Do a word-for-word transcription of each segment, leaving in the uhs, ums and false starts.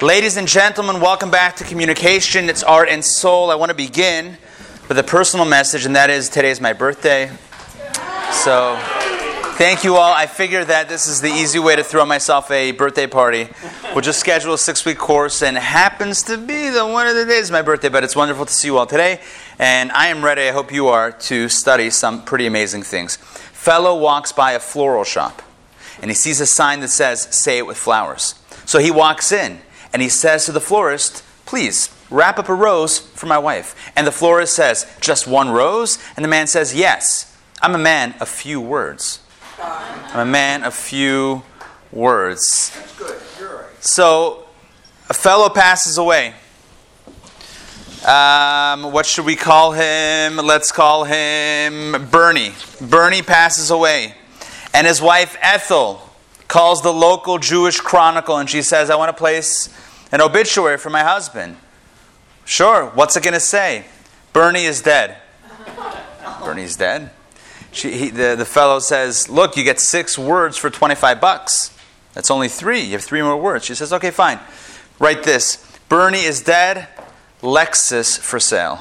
Ladies and gentlemen, welcome back to Communication. It's Art and Soul. I want to begin with a personal message, and that is today's my birthday. So, thank you all. I figured that this is the easy way to throw myself a birthday party. We'll just schedule a six-week course, and it happens to be the one of the days of my birthday, but it's wonderful to see you all today. And I am ready, I hope you are, to study some pretty amazing things. Fellow walks by a floral shop, and he sees a sign that says, "Say it with flowers." So he walks in, and he says to the florist, "Please, wrap up a rose for my wife." And the florist says, "Just one rose?" And the man says, "Yes, I'm a man of few words." I'm a man of few words. That's good. You're right. So, a fellow passes away. Um, what should we call him? Let's call him Bernie. Bernie passes away. And his wife Ethel calls the local Jewish Chronicle and she says, "I want to place an obituary for my husband." "Sure, what's it going to say?" "Bernie is dead." Bernie's dead. She, he, the, the fellow says, "Look, you get six words for twenty-five bucks. That's only three. You have three more words." She says, "Okay, fine. Write this. Bernie is dead. Lexus for sale."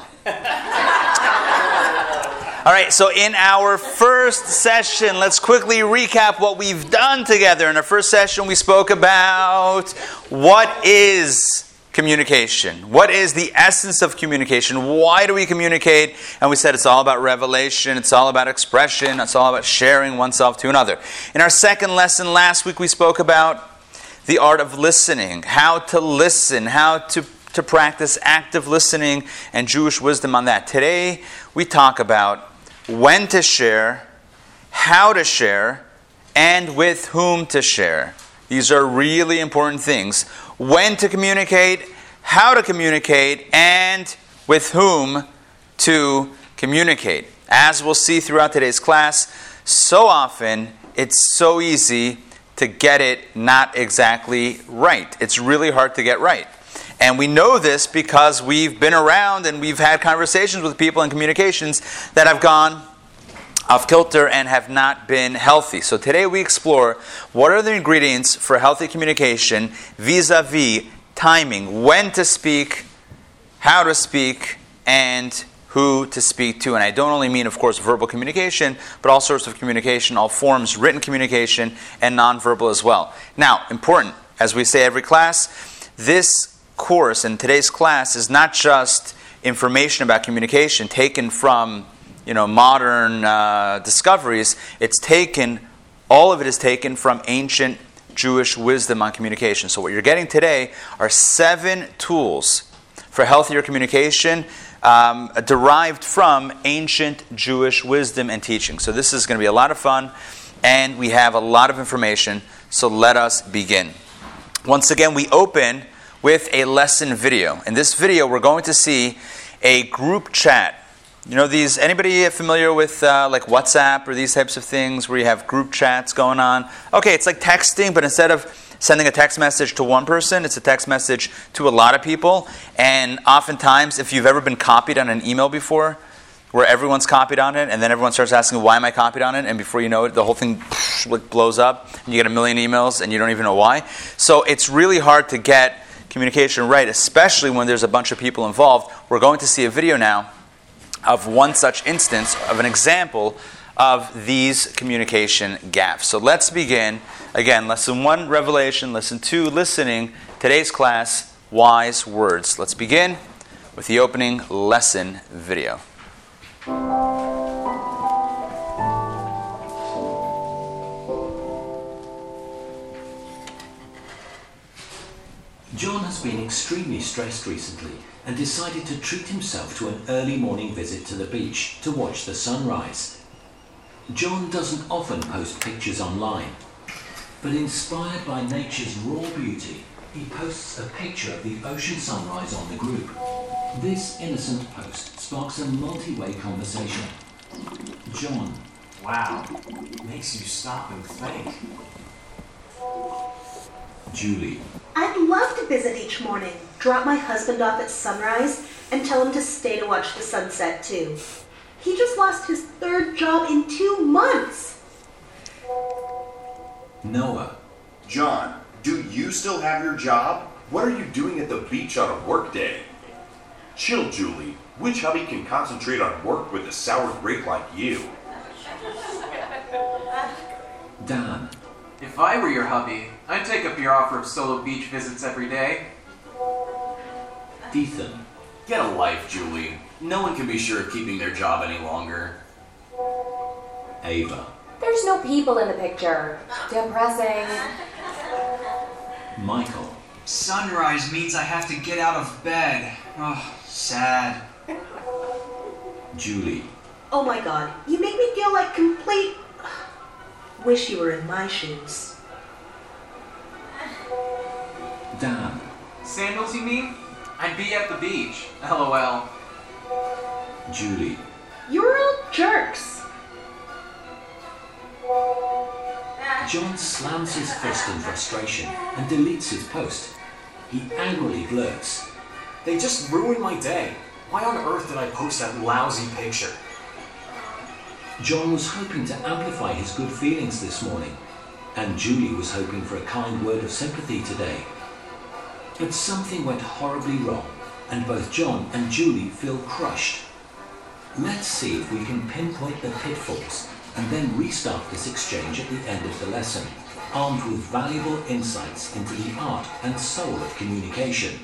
All right, so in our first session, let's quickly recap what we've done together. In our first session, we spoke about what is communication. What is the essence of communication? Why do we communicate? And we said it's all about revelation, it's all about expression, it's all about sharing oneself to another. In our second lesson last week, we spoke about the art of listening, how to listen, how to, to practice active listening and Jewish wisdom on that. Today, we talk about when to share, how to share, and with whom to share. These are really important things. When to communicate, how to communicate, and with whom to communicate. As we'll see throughout today's class, so often it's so easy to get it not exactly right. It's really hard to get right. And we know this because we've been around and we've had conversations with people in communications that have gone off kilter and have not been healthy. So today we explore what are the ingredients for healthy communication vis-a-vis timing, when to speak, how to speak, and who to speak to. And I don't only mean, of course, verbal communication, but all sorts of communication, all forms, written communication, and nonverbal as well. Now, important, as we say every class, this course in today's class is not just information about communication taken from, you know, modern uh, discoveries. It's taken, all of it is taken from ancient Jewish wisdom on communication. So what you're getting today are seven tools for healthier communication um, derived from ancient Jewish wisdom and teaching. So this is going to be a lot of fun, and we have a lot of information. So let us begin. Once again, we open with a lesson video. In this video, we're going to see a group chat. You know, these, anybody familiar with uh, like WhatsApp or these types of things where you have group chats going on? Okay, it's like texting, but instead of sending a text message to one person, it's a text message to a lot of people. And oftentimes, if you've ever been copied on an email before, where everyone's copied on it, and then everyone starts asking, "Why am I copied on it?" And before you know it, the whole thing blows up, and you get a million emails, and you don't even know why. So it's really hard to get communication right, especially when there's a bunch of people involved. We're going to see a video now of one such instance, of an example of these communication gaffes. So let's begin. Again, lesson one, revelation. Lesson two, listening. Today's class, wise words. Let's begin with the opening lesson video. John has been extremely stressed recently and decided to treat himself to an early morning visit to the beach to watch the sunrise. John doesn't often post pictures online, but inspired by nature's raw beauty, he posts a picture of the ocean sunrise on the group. This innocent post sparks a multi-way conversation. John: "Wow, makes you stop and think." Julie: "I'd love to visit each morning, drop my husband off at sunrise, and tell him to stay to watch the sunset too. He just lost his third job in two months. Noah: "John, do you still have your job? What are you doing at the beach on a work day? Chill, Julie. Which hubby can concentrate on work with a sour grape like you? Dan. If I were your hubby, I'd take up your offer of solo beach visits every day. Ethan. Get a life, Julie. No one can be sure of keeping their job any longer. Ava. There's no people in the picture. Depressing. Michael. Sunrise means I have to get out of bed. Oh, sad. Julie. Oh my god, you make me feel like complete... Wish you were in my shoes. Dan. Sandals, you mean? I'd be at the beach. LOL. Julie. You're all jerks. John slams his fist in frustration and deletes his post. He angrily blurts. They just ruined my day. Why on earth did I post that lousy picture? John was hoping to amplify his good feelings this morning, and Julie was hoping for a kind word of sympathy today. But something went horribly wrong, and both John and Julie feel crushed. Let's see if we can pinpoint the pitfalls and then restart this exchange at the end of the lesson, armed with valuable insights into the art and soul of communication.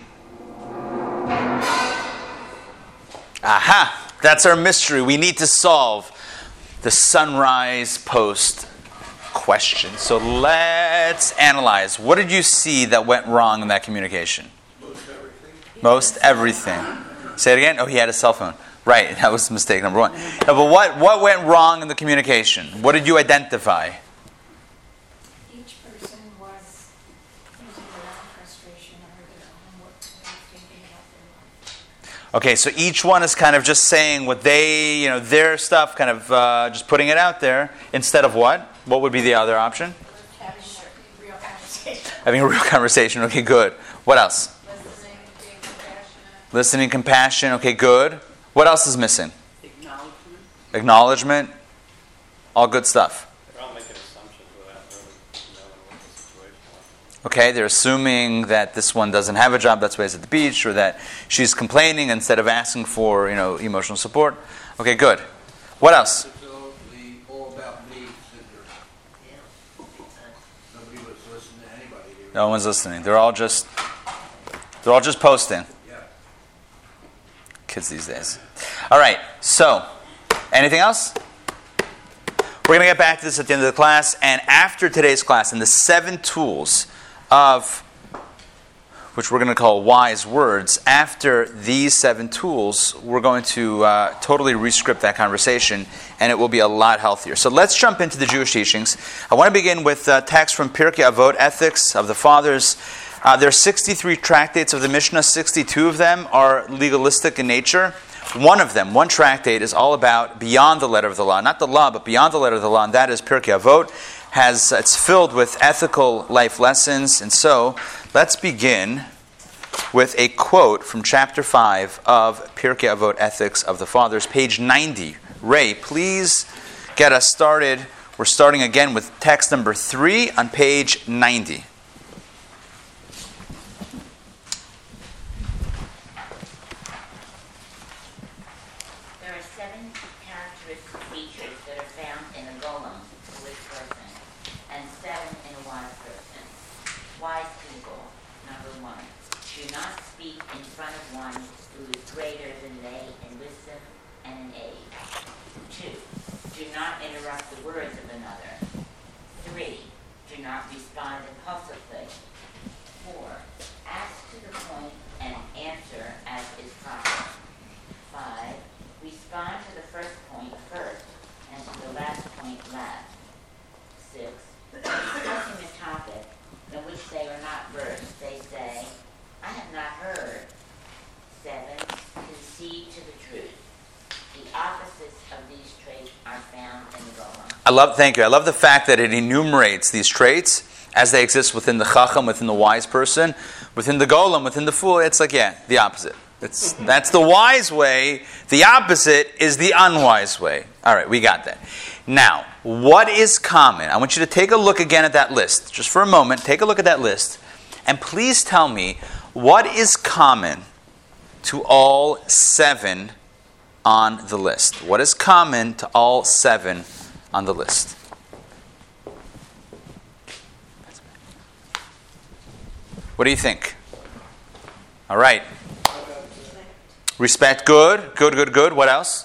Aha! That's our mystery. We need to solve the sunrise post question. So let's analyze. What did you see that went wrong in that communication? Most everything. Most everything. Say it again. Oh, he had a cell phone. Right, that was mistake number one. No, but what, what went wrong in the communication? What did you identify? Each person was using their own frustration or their own what they were thinking about their life. Okay, so each one is kind of just saying what they, you know, their stuff, kind of uh, just putting it out there instead of what? What would be the other option? Having a real conversation. Having a real conversation. Okay, good. What else? Listening, being compassionate. Listening, compassion. Okay, good. What else is missing? Acknowledgement. Acknowledgement. All good stuff. They're all making assumptions without really knowing what the situation was. Okay, they're assuming that this one doesn't have a job, that's why he's at the beach, or that she's complaining instead of asking for, you know, emotional support. Okay, good. What else? Absolutely all about me syndrome. Nobody was listening to anybody. No one's listening. They're all just, they're all just posting. Kids these days. All right, so, anything else? We're going to get back to this at the end of the class, and after today's class, in the seven tools of, which we're going to call wise words, after these seven tools, we're going to uh, totally re-script that conversation, and it will be a lot healthier. So let's jump into the Jewish teachings. I want to begin with uh, text from Pirkei Avot, Ethics of the Fathers. Uh, there are sixty-three tractates of the Mishnah. sixty-two of them are legalistic in nature. One of them, one tractate, is all about beyond the letter of the law. Not the law, but beyond the letter of the law, and that is Pirkei Avot. Has, it's filled with ethical life lessons. And so, let's begin with a quote from chapter five of Pirkei Avot, Ethics of the Fathers, page ninety. Ray, please get us started. We're starting again with text number three on page ninety. I love, thank you. I love the fact that it enumerates these traits as they exist within the chacham, within the wise person, within the golem, within the fool. It's like, yeah, the opposite. It's, that's the wise way. The opposite is the unwise way. All right, we got that. Now, what is common? I want you to take a look again at that list. Just for a moment, take a look at that list. And please tell me, what is common to all seven on the list? What is common to all seven on the list? What do you think? All right. Respect, good. Good, good, good. What else?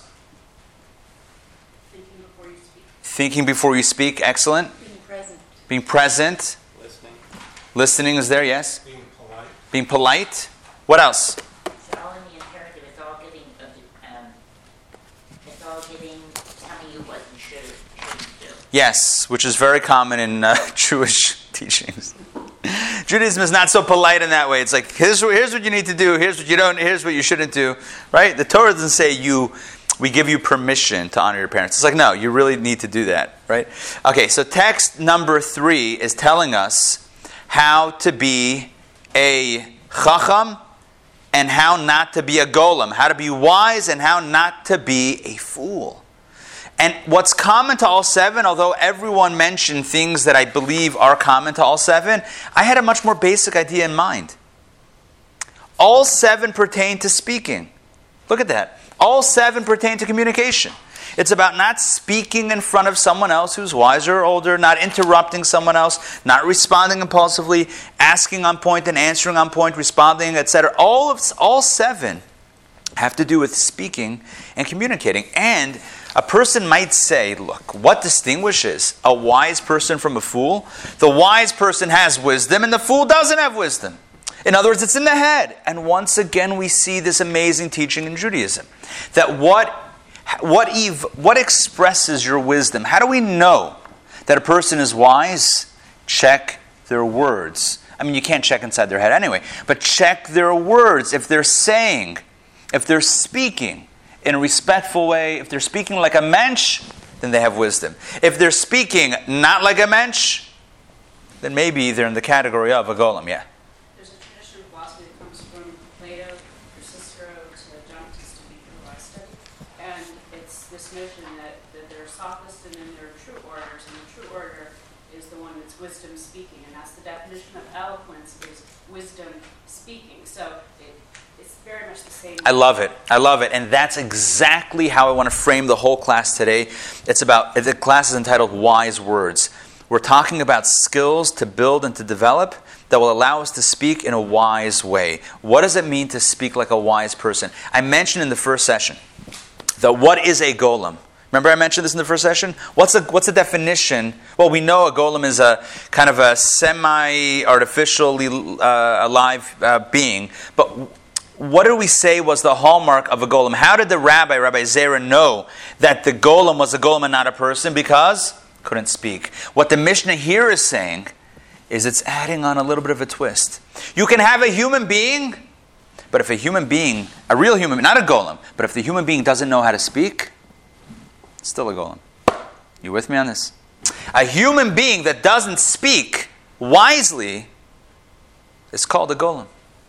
Thinking before you speak. Thinking before you speak, excellent. Being present. Being present. Listening. Listening is there, yes. Being polite. Being polite. What else? It's all in the imperative. It's all giving. Um, it's all giving. Telling you what you should shouldn't do. Yes, which is very common in uh, Jewish teachings. Judaism is not so polite in that way. It's like, here's, here's what you need to do, here's what you don't, here's what you shouldn't do, right? The Torah doesn't say you, we give you permission to honor your parents. It's like, no, you really need to do that, right? Okay, so text number three is telling us how to be a chacham and how not to be a golem, how to be wise and how not to be a fool. And what's common to all seven, although everyone mentioned things that I believe are common to all seven, I had a much more basic idea in mind. All seven pertain to speaking. Look at that. All seven pertain to communication. It's about not speaking in front of someone else who's wiser or older, not interrupting someone else, not responding impulsively, asking on point and answering on point, responding, et cetera. All of all seven have to do with speaking and communicating. And a person might say, look, what distinguishes a wise person from a fool? The wise person has wisdom and the fool doesn't have wisdom. In other words, it's in the head. And once again, we see this amazing teaching in Judaism. That what, what, Eve, what expresses your wisdom? How do we know that a person is wise? Check their words. I mean, you can't check inside their head anyway. But check their words. If they're saying, if they're speaking in a respectful way, if they're speaking like a mensch, then they have wisdom. If they're speaking not like a mensch, then maybe they're in the category of a golem, yeah. There's a tradition of philosophy that comes from Plato or Cicero to John Baptist to Winston, and it's this notion that, that there are sophists and then there are true orators, and the true orator is the one that's wisdom speaking, and that's the definition of eloquence, is wisdom speaking. So it, it's very much the same. I love it. I love it. And that's exactly how I want to frame the whole class today. It's about, the class is entitled Wise Words. We're talking about skills to build and to develop that will allow us to speak in a wise way. What does it mean to speak like a wise person? I mentioned in the first session that what is a golem? Remember I mentioned this in the first session? What's a, what's the definition? Well, we know a golem is a kind of a semi-artificially uh, alive uh, being, but what did we say was the hallmark of a golem? How did the rabbi, Rabbi Zera, know that the golem was a golem and not a person? Because couldn't speak. What the Mishnah here is saying is it's adding on a little bit of a twist. You can have a human being, but if a human being, a real human, not a golem, but if the human being doesn't know how to speak, it's still a golem. You with me on this? A human being that doesn't speak wisely is called a golem.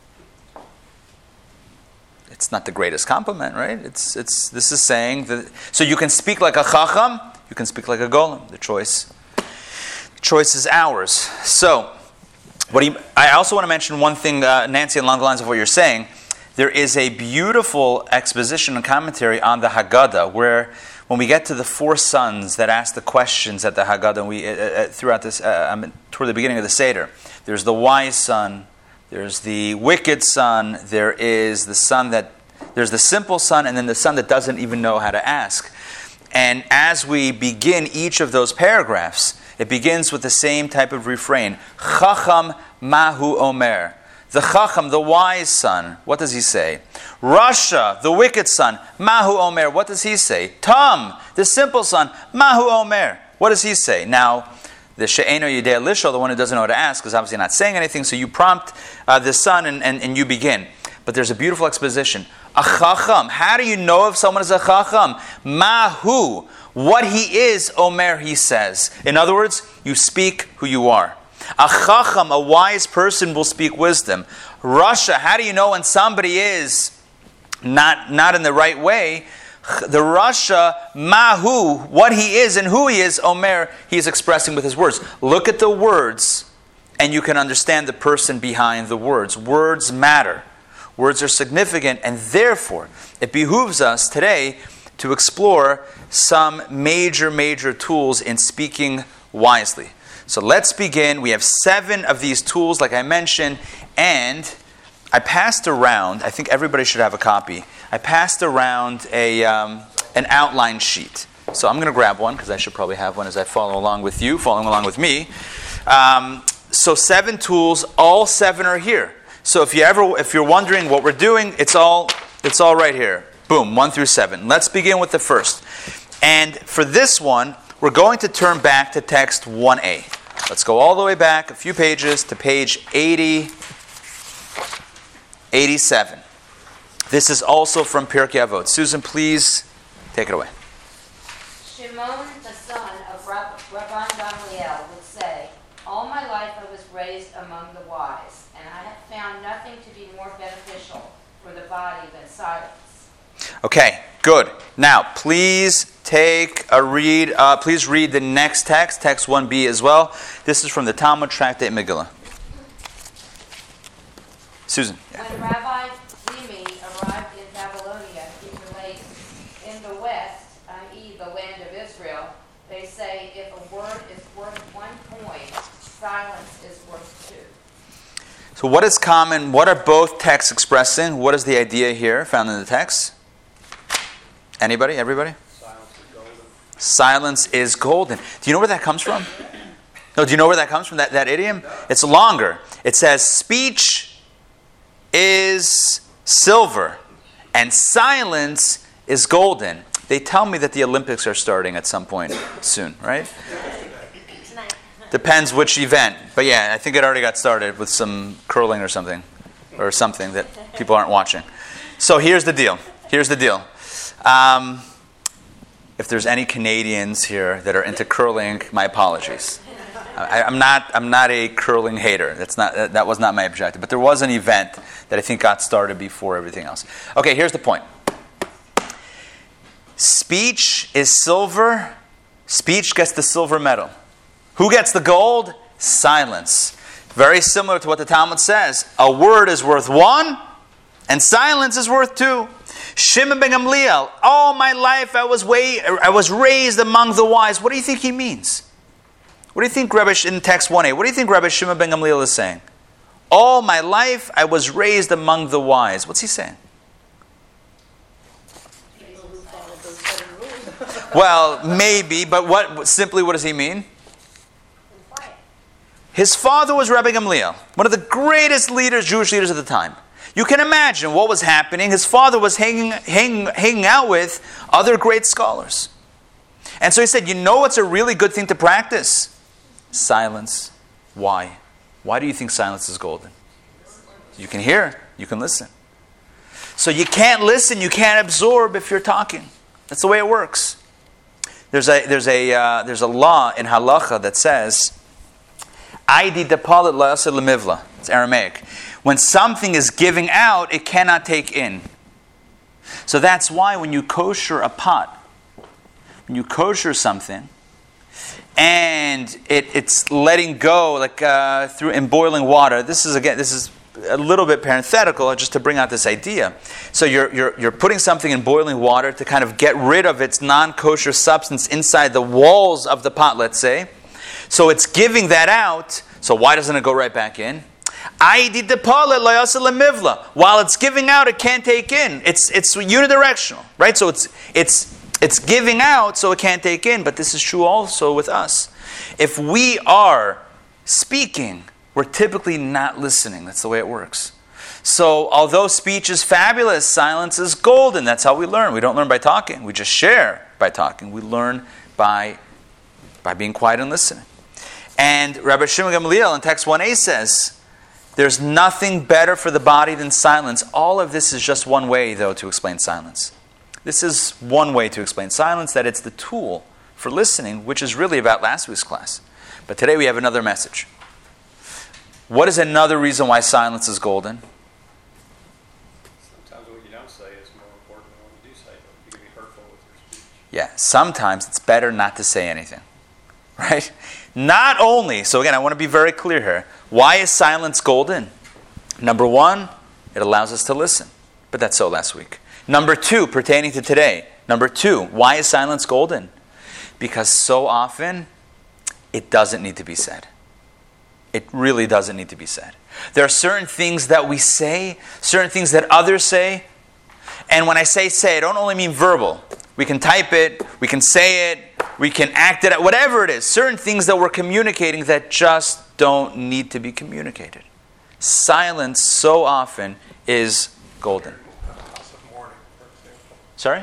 It's not the greatest compliment, right? It's it's. This is saying that so you can speak like a chacham, you can speak like a golem. The choice, the choice is ours. So, what do you, I also want to mention one thing, uh, Nancy, along the lines of what you're saying. There is a beautiful exposition and commentary on the Haggadah, where when we get to the four sons that ask the questions at the Haggadah, we uh, uh, throughout this uh, I mean, toward the beginning of the Seder, there's the wise son. There's the wicked son, there is the son that, there's the simple son, and then the son that doesn't even know how to ask. And as we begin each of those paragraphs, it begins with the same type of refrain. Chacham mahu omer. The chacham, the wise son, what does he say? Rasha, the wicked son, mahu omer. What does he say? Tam, the simple son, mahu omer. What does he say? Now, the she'eno yidei lisho, the one who doesn't know how to ask, is obviously not saying anything, so you prompt uh, the son and, and, and you begin. But there's a beautiful exposition. A chacham. How do you know if someone is a chacham? Mahu. What he is, omer, he says. In other words, you speak who you are. A chacham, a wise person, will speak wisdom. Rasha, how do you know when somebody is not, not in the right way? The Rasha, Mahu, what he is and who he is, Omer, he is expressing with his words. Look at the words and you can understand the person behind the words. Words matter. Words are significant, and therefore, it behooves us today to explore some major, major tools in speaking wisely. So let's begin. We have seven of these tools, like I mentioned, and I passed around, I think everybody should have a copy, I passed around a um, an outline sheet. So I'm going to grab one, because I should probably have one as I follow along with you, following along with me. Um, so seven tools, all seven are here. So if you ever, if you're wondering what we're doing, it's all, it's all right here. Boom, one through seven. Let's begin with the first. And for this one, we're going to turn back to text one A. Let's go all the way back a few pages to page eighty, eighty-seven. This is also from Pirkei Avot. Susan, please take it away. Shimon, the son of Rab- Rabban Gamliel, would say, "All my life I was raised among the wise, and I have found nothing to be more beneficial for the body than silence." Okay, good. Now, please take a read. Uh, please read the next text, text one B as well. This is from the Talmud Tractate Megillah. Susan. When Rabbi Zimi arrived in Babylonia, he relates, in the west, that is the land of Israel, they say if a word is worth one coin, silence is worth two. So what is common? What are both texts expressing? What is the idea here found in the text? Anybody? Everybody? Silence is golden. Silence is golden. Do you know where that comes from? No, do you know where that comes from, that, that idiom? It's longer. It says, speech is silver and silence is golden. They tell me that the Olympics are starting at some point soon, right? Depends which event. But yeah, I think it already got started with some curling or something. Or something that people aren't watching. So here's the deal. Here's the deal. Um, if there's any Canadians here that are into curling, my apologies. I, I'm not. I'm not a curling hater. That's not. That, that was not my objective. But there was an event that I think got started before everything else. Okay, here's the point. Speech is silver. Speech gets the silver medal. Who gets the gold? Silence. Very similar to what the Talmud says. A word is worth one, and silence is worth two. Shimon ben Gamliel, all my life I was way, I was raised among the wise. What do you think he means? What do you think Rabbi, in text one A, what do you think Rabbi Shimon ben Gamliel is saying? All my life I was raised among the wise. What's he saying? Well, maybe, but what simply what does he mean? His father was Rabbi Gamliel, one of the greatest leaders, Jewish leaders at the time. You can imagine what was happening. His father was hanging, hanging, hanging out with other great scholars. And so he said, you know what's a really good thing to practice? Silence. Why? Why do you think silence is golden? You can hear, you can listen. So you can't listen, you can't absorb if you're talking. That's the way it works. There's a, there's a, uh, there's a law in halacha that says, Aidi depalit la'aseh lemivla. It's Aramaic. When something is giving out, it cannot take in. So that's why when you kosher a pot, when you kosher something, and it, it's letting go like uh, through in boiling water. This is again, this is a little bit parenthetical, just to bring out this idea. So you're you're you're putting something in boiling water to kind of get rid of its non-kosher substance inside the walls of the pot. Let's say, so it's giving that out. So why doesn't it go right back in? While it's giving out, it can't take in. It's it's unidirectional, right? So it's it's it's giving out, so it can't take in. But this is true also with us. If we are speaking, we're typically not listening. That's the way it works. So although speech is fabulous, silence is golden. That's how we learn. We don't learn by talking. We just share by talking. We learn by by being quiet and listening. And Rabbi Shimon Gamliel in text one A says, there's nothing better for the body than silence. All of this is just one way, though, to explain silence. This is one way to explain silence, that it's the tool for listening, which is really about last week's class. But today we have another message. What is another reason why silence is golden? Sometimes what you don't say is more important than what you do say. You can be hurtful with your speech. Yeah, sometimes it's better not to say anything. Right? Not only, so again, I want to be very clear here. Why is silence golden? Number one, it allows us to listen. But that's so last week. Number two, pertaining to today. Number two, why is silence golden? Because so often, it doesn't need to be said. It really doesn't need to be said. There are certain things that we say, certain things that others say. And when I say say, I don't only mean verbal. We can type it, we can say it, we can act it out, whatever it is. Certain things that we're communicating that just don't need to be communicated. Silence so often is golden. Sorry?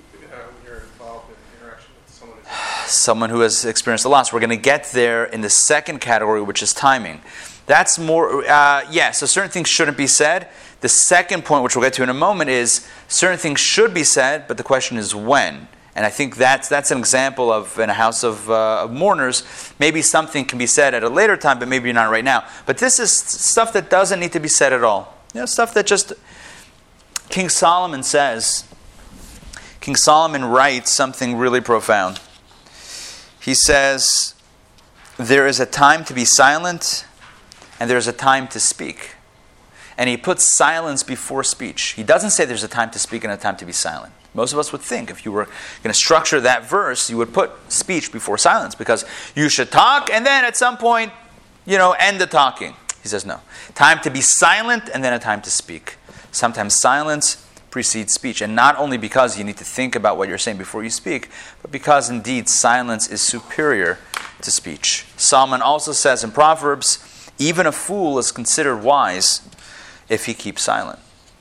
Someone who has experienced a loss. We're going to get there in the second category, which is timing. That's more, uh, yeah, so certain things shouldn't be said. The second point, which we'll get to in a moment, is certain things should be said, but the question is when. And I think that's that's an example of, in a house of, uh, of mourners, maybe something can be said at a later time, but maybe not right now. But this is stuff that doesn't need to be said at all. You know, stuff that just, King Solomon says, King Solomon writes something really profound. He says, there is a time to be silent, and there's a time to speak. And he puts silence before speech. He doesn't say there's a time to speak and a time to be silent. Most of us would think, if you were going to structure that verse, you would put speech before silence, because you should talk, and then at some point, you know, end the talking. He says no. Time to be silent, and then a time to speak. Sometimes silence precedes speech. And not only because you need to think about what you're saying before you speak, but because indeed silence is superior to speech. Solomon also says in Proverbs, even a fool is considered wise if he keeps silent.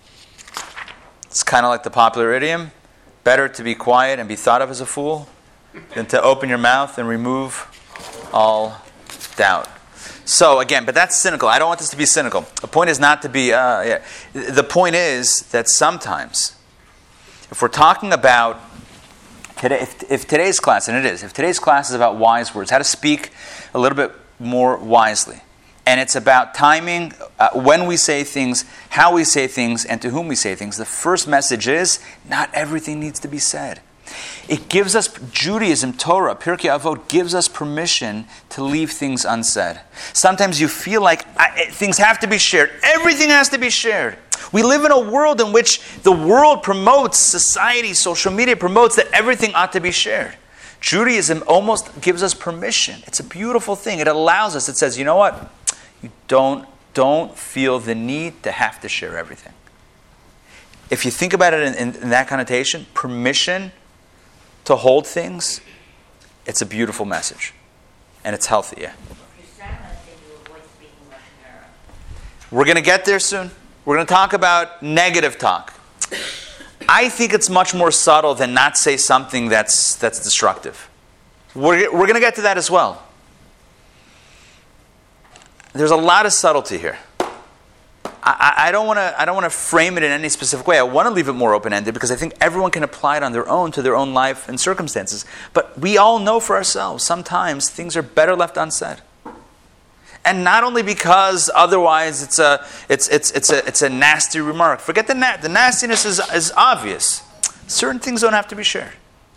It's kind of like the popular idiom, better to be quiet and be thought of as a fool than to open your mouth and remove all doubt. So again, but that's cynical. I don't want this to be cynical. The point is not to be, uh, yeah. The point is that sometimes, if we're talking about, today, if, if today's class, and it is, if today's class is about wise words, how to speak a little bit more wisely, and it's about timing, uh, when we say things, how we say things, and to whom we say things, the first message is, not everything needs to be said. It gives us, Judaism, Torah, Pirkei Avot, gives us permission to leave things unsaid. Sometimes you feel like I, things have to be shared. Everything has to be shared. We live in a world in which the world promotes, society, social media promotes that everything ought to be shared. Judaism almost gives us permission. It's a beautiful thing. It allows us. It says, you know what? You don't, don't feel the need to have to share everything. If you think about it in, in, in that connotation, permission to hold things, it's a beautiful message. And it's healthy, yeah. We're going to get there soon. We're going to talk about negative talk. I think it's much more subtle than not say something that's that's destructive. We're, we're going to get to that as well. There's a lot of subtlety here. I, I don't want to I don't want to frame it in any specific way. I want to leave it more open-ended because I think everyone can apply it on their own to their own life and circumstances. But we all know for ourselves, sometimes things are better left unsaid. And not only because otherwise it's a it's it's it's a it's a nasty remark. Forget the na- the nastiness is is obvious. Certain things don't have to be shared.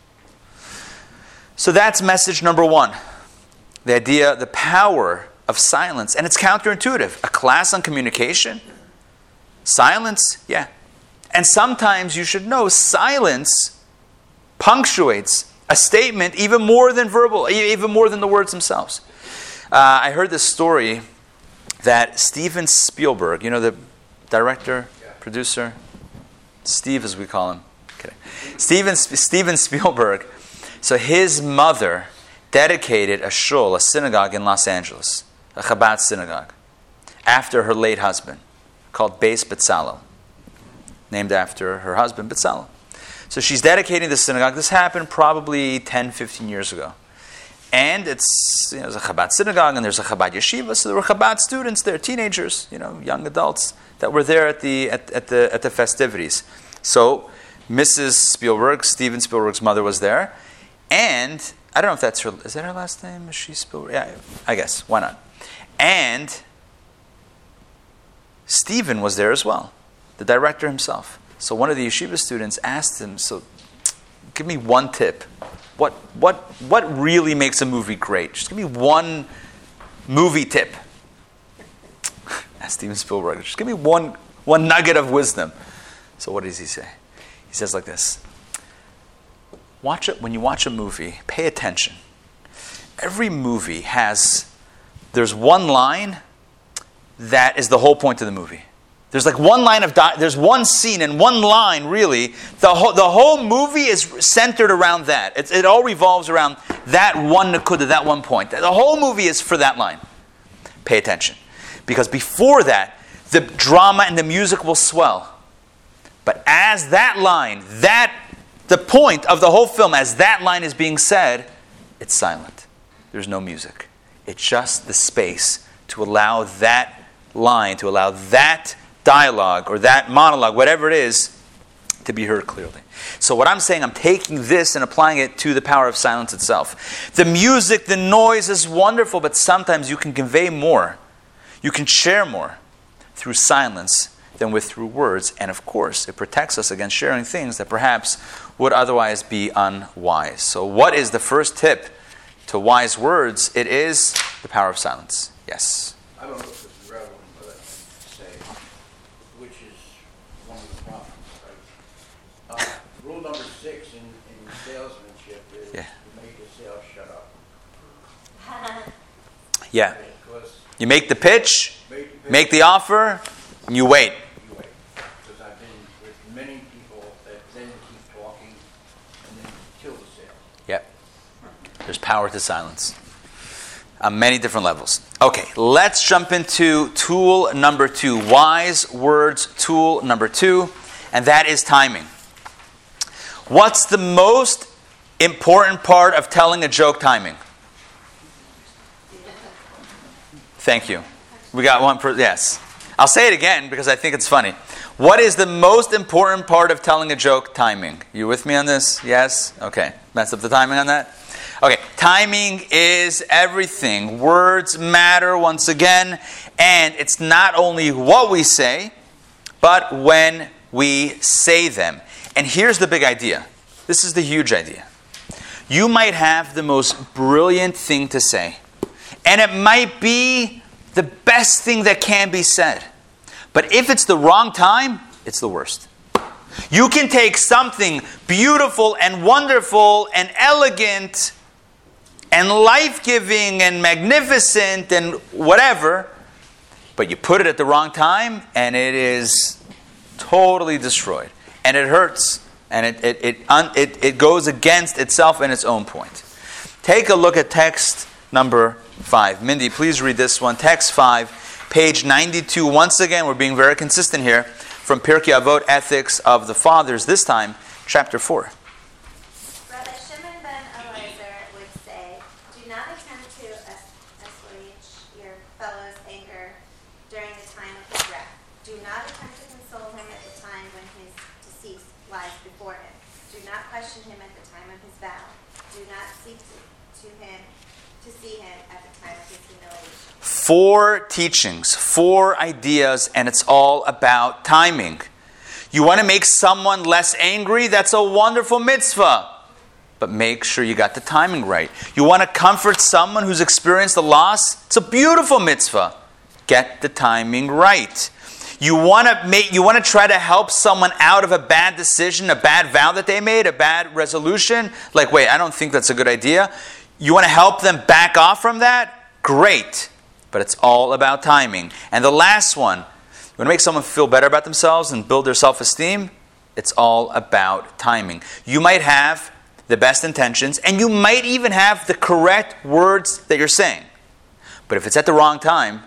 So that's message number one. The idea, the power of silence. And it's counterintuitive. A class on communication? Silence? Yeah. And sometimes you should know silence punctuates a statement even more than verbal, even more than the words themselves. Uh, I heard this story that Steven Spielberg, you know the director, producer, Steve as we call him. Okay. Steven, Steven Spielberg. So his mother dedicated a shul, a synagogue in Los Angeles, a Chabad synagogue, after her late husband, called Beis Betzalel, named after her husband, Betzalel. So she's dedicating the synagogue. This happened probably ten, fifteen years ago. And it's, you know, there's a Chabad synagogue and there's a Chabad yeshiva, so there were Chabad students there, teenagers, you know, young adults, that were there at the at, at the at the festivities. So Missus Spielberg, Steven Spielberg's mother, was there, and I don't know if that's her, is that her last name? Is she Spielberg? Yeah, I guess, why not? And Stephen was there as well, the director himself. So one of the yeshiva students asked him, so give me one tip. What what what really makes a movie great? Just give me one movie tip. Ask Steven Spielberg. Just give me one, one nugget of wisdom. So what does he say? He says like this. Watch it when you watch a movie, pay attention. Every movie has, there's one line that is the whole point of the movie. There's like one line of, di- there's one scene and one line really. The whole, the whole movie is centered around that. It's, it all revolves around that one nakuda, that one point. The whole movie is for that line. Pay attention. Because before that, the drama and the music will swell. But as that line, that, the point of the whole film, as that line is being said, it's silent. There's no music. It's just the space to allow that line, to allow that dialogue or that monologue, whatever it is, to be heard clearly. So what I'm saying, I'm taking this and applying it to the power of silence itself. The music, the noise is wonderful, but sometimes you can convey more. You can share more through silence than with through words. And of course, it protects us against sharing things that perhaps would otherwise be unwise. So what is the first tip to wise words? It is the power of silence. Yes? I don't know if this is relevant, but I can say, which is one of the problems, right? Uh, rule number six in, in salesmanship is Yeah. you make the sale shut up. Yeah. Because You make the pitch, make the pitch, make the offer, and you wait. you wait. Because I've been with many people that then keep talking and then kill the sale. Yep. There's power to silence on many different levels. Okay, let's jump into tool number two. Wise words tool number two, and that is timing. What's the most important part of telling a joke? Timing. Thank you. We got one per, yes. I'll say it again because I think it's funny. What is the most important part of telling a joke? Timing. You with me on this? Yes? Okay. Mess up the timing on that? Okay. Timing is everything. Words matter once again. And it's not only what we say, but when we say them. And here's the big idea. This is the huge idea. You might have the most brilliant thing to say. And it might be the best thing that can be said. But if it's the wrong time, it's the worst. You can take something beautiful and wonderful and elegant and life-giving and magnificent and whatever, but you put it at the wrong time and it is totally destroyed. And it hurts. And it, it, it, it, it goes against itself and its own point. Take a look at text number five. Mindy, please read this one. Text five, page ninety-two. Once again, we're being very consistent here. From Pirkei Avot, Ethics of the Fathers. This time, chapter four. Rabbi Shimon ben Eliezer would say, do not attempt to assuage your fellow's anger during the time of his wrath. Do not attempt to console him at the time when his decease lies before him. Do not question him at the time of his vow. Do not seek to, to him to see him at the time of his humiliation. Four teachings, four ideas, and it's all about timing. You want to make someone less angry? That's a wonderful mitzvah. But make sure you got the timing right. You want to comfort someone who's experienced a loss? It's a beautiful mitzvah. Get the timing right. You want to make, you want to try to help someone out of a bad decision, a bad vow that they made, a bad resolution? Like, wait, I don't think that's a good idea. You want to help them back off from that? Great. But it's all about timing. And the last one, you want to make someone feel better about themselves and build their self-esteem? It's all about timing. You might have the best intentions, and you might even have the correct words that you're saying. But if it's at the wrong time,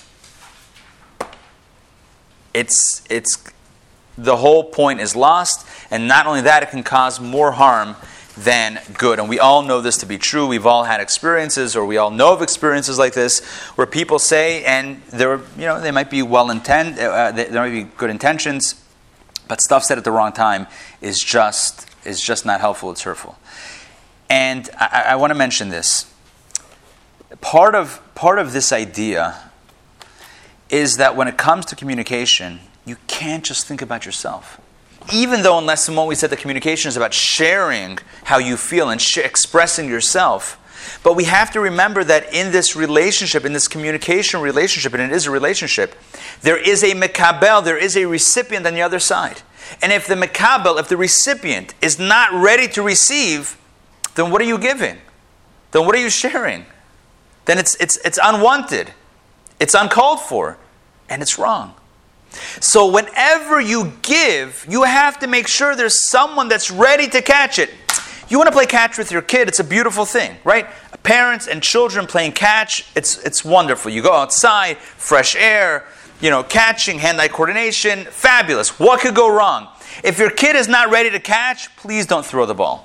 it's it's the whole point is lost. And not only that, it can cause more harm than good. And we all know this to be true. We've all had experiences, or we all know of experiences like this, where people say, and they're, you know, they might be well intent, uh, there might be good intentions, but stuff said at the wrong time is just is just not helpful. It's hurtful. And I, I want to mention this. Part of part of this idea is that when it comes to communication, you can't just think about yourself. Even though in Lesson one we said that communication is about sharing how you feel and sh- expressing yourself, But we have to remember that in this relationship, in this communication relationship, and it is a relationship, there is a mekabel, there is a recipient on the other side. And if the mekabel, if the recipient is not ready to receive, then what are you giving? Then what are you sharing? Then it's it's it's unwanted. It's uncalled for. And it's wrong. So whenever you give, you have to make sure there's someone that's ready to catch it. You want to play catch with your kid, it's a beautiful thing, right? Parents and children playing catch, it's it's wonderful. You go outside, fresh air, you know, catching, hand-eye coordination, fabulous. What could go wrong? If your kid is not ready to catch, please don't throw the ball.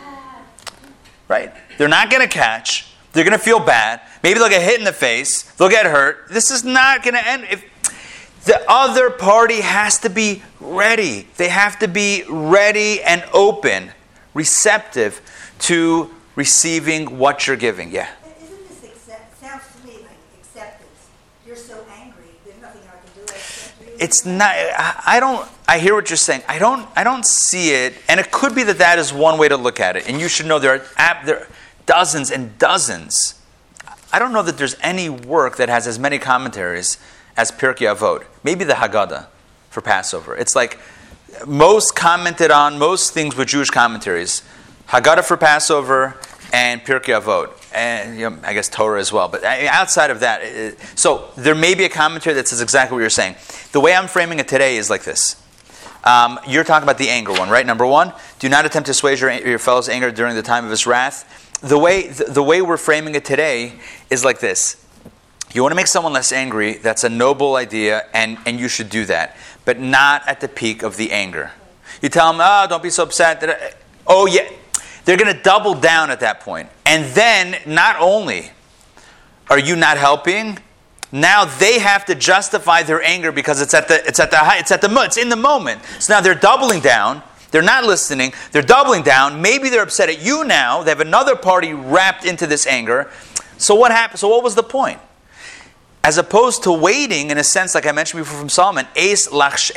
Right? They're not going to catch. They're going to feel bad. Maybe they'll get hit in the face. They'll get hurt. This is not going to end. If the other party has to be ready. They have to be ready and open, receptive to receiving what you're giving. Yeah. Isn't this accept, sounds to me like acceptance? You're so angry, there's nothing I can do except you. It's not. I I don't. I hear what you're saying. I don't. I don't see it, and it could be that that is one way to look at it. And you should know there are there are dozens and dozens. I don't know that there's any work that has as many commentaries as Pirkei Avot. Maybe the Haggadah for Passover. It's like most commented on, most things with Jewish commentaries. Haggadah for Passover and Pirkei Avot. And you know, I guess Torah as well. But outside of that, it, so there may be a commentary that says exactly what you're saying. The way I'm framing it today is like this. Um, you're talking about the anger one, right? Number one, do not attempt to assuage your, your fellow's anger during the time of his wrath. The way the, the way we're framing it today is like this. You want to make someone less angry, that's a noble idea, and, and you should do that. But not at the peak of the anger. You tell them, oh, don't be so upset. Oh, yeah. They're going to double down at that point. And then, not only are you not helping, now they have to justify their anger because it's at the it's at the it's at the it's in the moment. So now they're doubling down. They're not listening. They're doubling down. Maybe they're upset at you now. They have another party wrapped into this anger. So what happened? So what was the point? As opposed to waiting, in a sense, like I mentioned before from Solomon, there's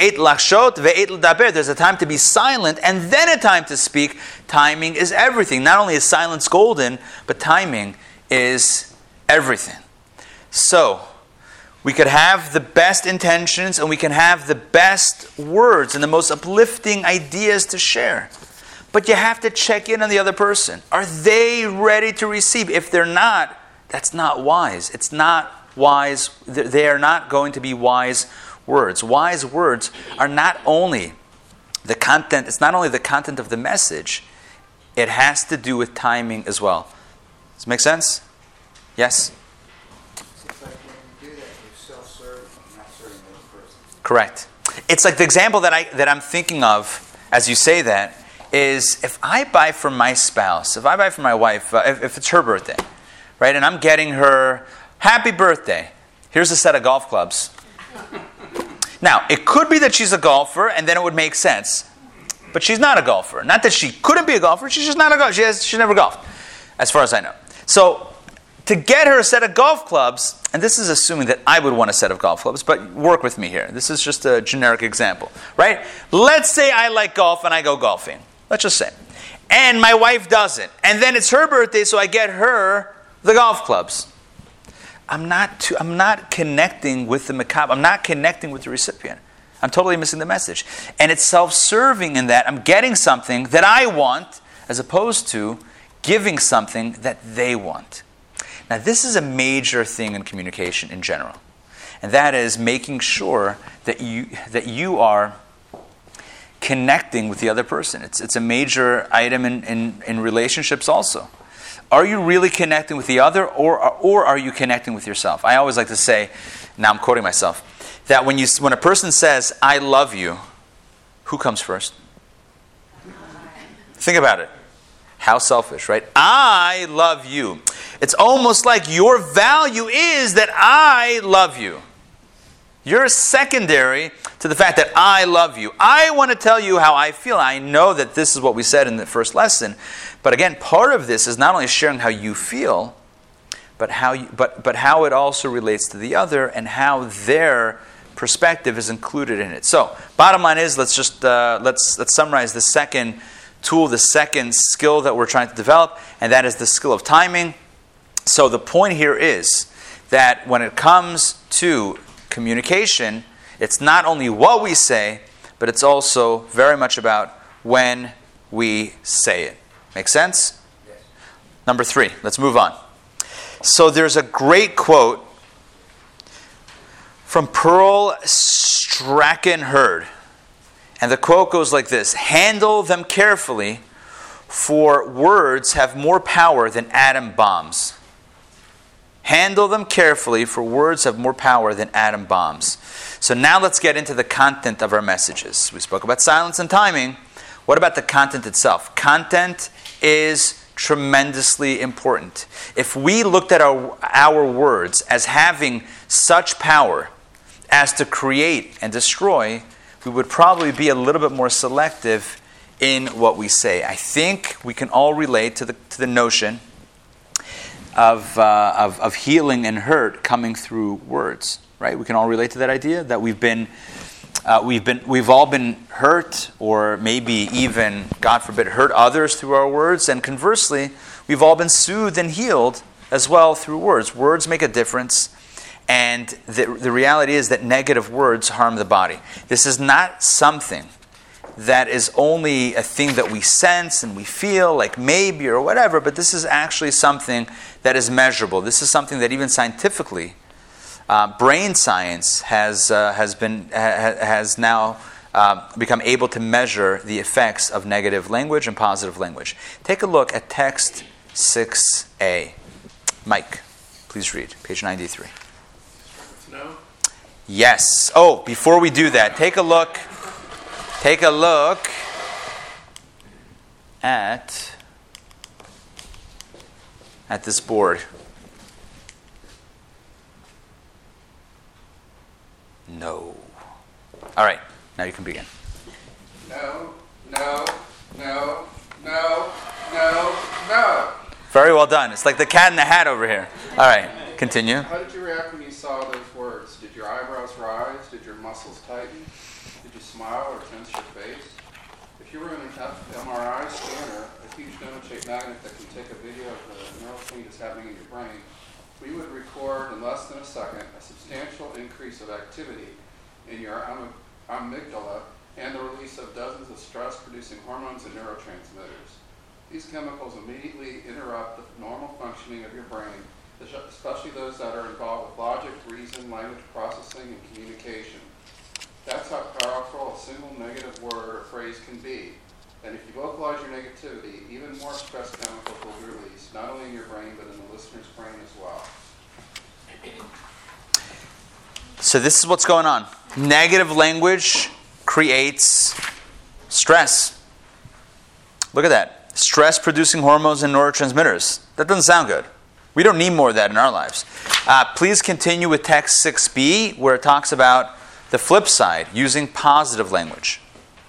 a time to be silent and then a time to speak. Timing is everything. Not only is silence golden, but timing is everything. So, we could have the best intentions and we can have the best words and the most uplifting ideas to share. But you have to check in on the other person. Are they ready to receive? If they're not, that's not wise. It's not wise. They are not going to be wise words. Wise words are not only the content, it's not only the content of the message, it has to do with timing as well. Does it make sense? Yes? Correct. It's like the example that I that I'm thinking of as you say that is if I buy for my spouse, if I buy for my wife, uh, if, if it's her birthday, right, and I'm getting her happy birthday. Here's a set of golf clubs. Now, it could be that she's a golfer, and then it would make sense. But she's not a golfer. Not that she couldn't be a golfer. She's just not a golfer. She has she's never golfed, as far as I know. So, to get her a set of golf clubs, and this is assuming that I would want a set of golf clubs, but work with me here. This is just a generic example, right? Let's say I like golf and I go golfing. Let's just say. And my wife doesn't. And then it's her birthday, so I get her the golf clubs. I'm not too, I'm not connecting with the macabre. I'm not connecting with the recipient. I'm totally missing the message. And it's self-serving in that I'm getting something that I want as opposed to giving something that they want. Now, this is a major thing in communication in general. And that is making sure that you that you are connecting with the other person. It's it's a major item in, in, in relationships also. Are you really connecting with the other, or or are you connecting with yourself? I always like to say, now I'm quoting myself, that when you when a person says, I love you, who comes first? Think about it. How selfish, right? I love you. It's almost like your value is that I love you. You're secondary to the fact that I love you. I want to tell you how I feel. I know that this is what we said in the first lesson. But again, part of this is not only sharing how you feel, but how you, but but how it also relates to the other and how their perspective is included in it. So, bottom line is, let's just uh, let's let's summarize the second tool, the second skill that we're trying to develop, and that is the skill of timing. So the point here is that when it comes to communication, it's not only what we say, but it's also very much about when we say it. Make sense? Yes. Number three, let's move on. So there's a great quote from Pearl Strachan-Hurd. And the quote goes like this: "Handle them carefully, for words have more power than atom bombs." Handle them carefully, for words have more power than atom bombs. So now let's get into the content of our messages. We spoke about silence and timing. What about the content itself? Content is tremendously important. If we looked at our, our words as having such power as to create and destroy, we would probably be a little bit more selective in what we say. I think we can all relate to the to the notion of, uh, of of healing and hurt coming through words, right? We can all relate to that idea that we've been uh, we've been we've all been hurt, or maybe even, God forbid, hurt others through our words, and conversely, we've all been soothed and healed as well through words. Words make a difference. And the, the reality is that negative words harm the body. This is not something that is only a thing that we sense and we feel like maybe or whatever, but this is actually something that is measurable. This is something that even scientifically, uh, brain science has uh, has been ha, has now uh, become able to measure the effects of negative language and positive language. Take a look at text six A. Mike, please read page ninety-three. No? Yes. Oh, before we do that, take a look. Take a look at at this board. No. All right. Now you can begin. No. No. No. No. No. No. Very well done. It's like the cat in the hat over here. All right. Continue. How did you react when you saw those words? Did your eyebrows rise? Did your muscles tighten? Did you smile or tense your face? If you were in an M R I scanner, a huge donut-shaped magnet that can take a video of the neural changes happening in your brain, we would record in less than a second a substantial increase of activity in your amygdala and the release of dozens of stress-producing hormones and neurotransmitters. These chemicals immediately interrupt the normal functioning of your brain, especially those that are involved with logic, reason, language processing, and communication. That's how powerful a single negative word or phrase can be. And if you vocalize your negativity, even more stress chemicals will be released, not only in your brain, but in the listener's brain as well. So this is what's going on. Negative language creates stress. Look at that. Stress-producing hormones and neurotransmitters. That doesn't sound good. We don't need more of that in our lives. Uh, please continue with text six B, where it talks about the flip side, using positive language.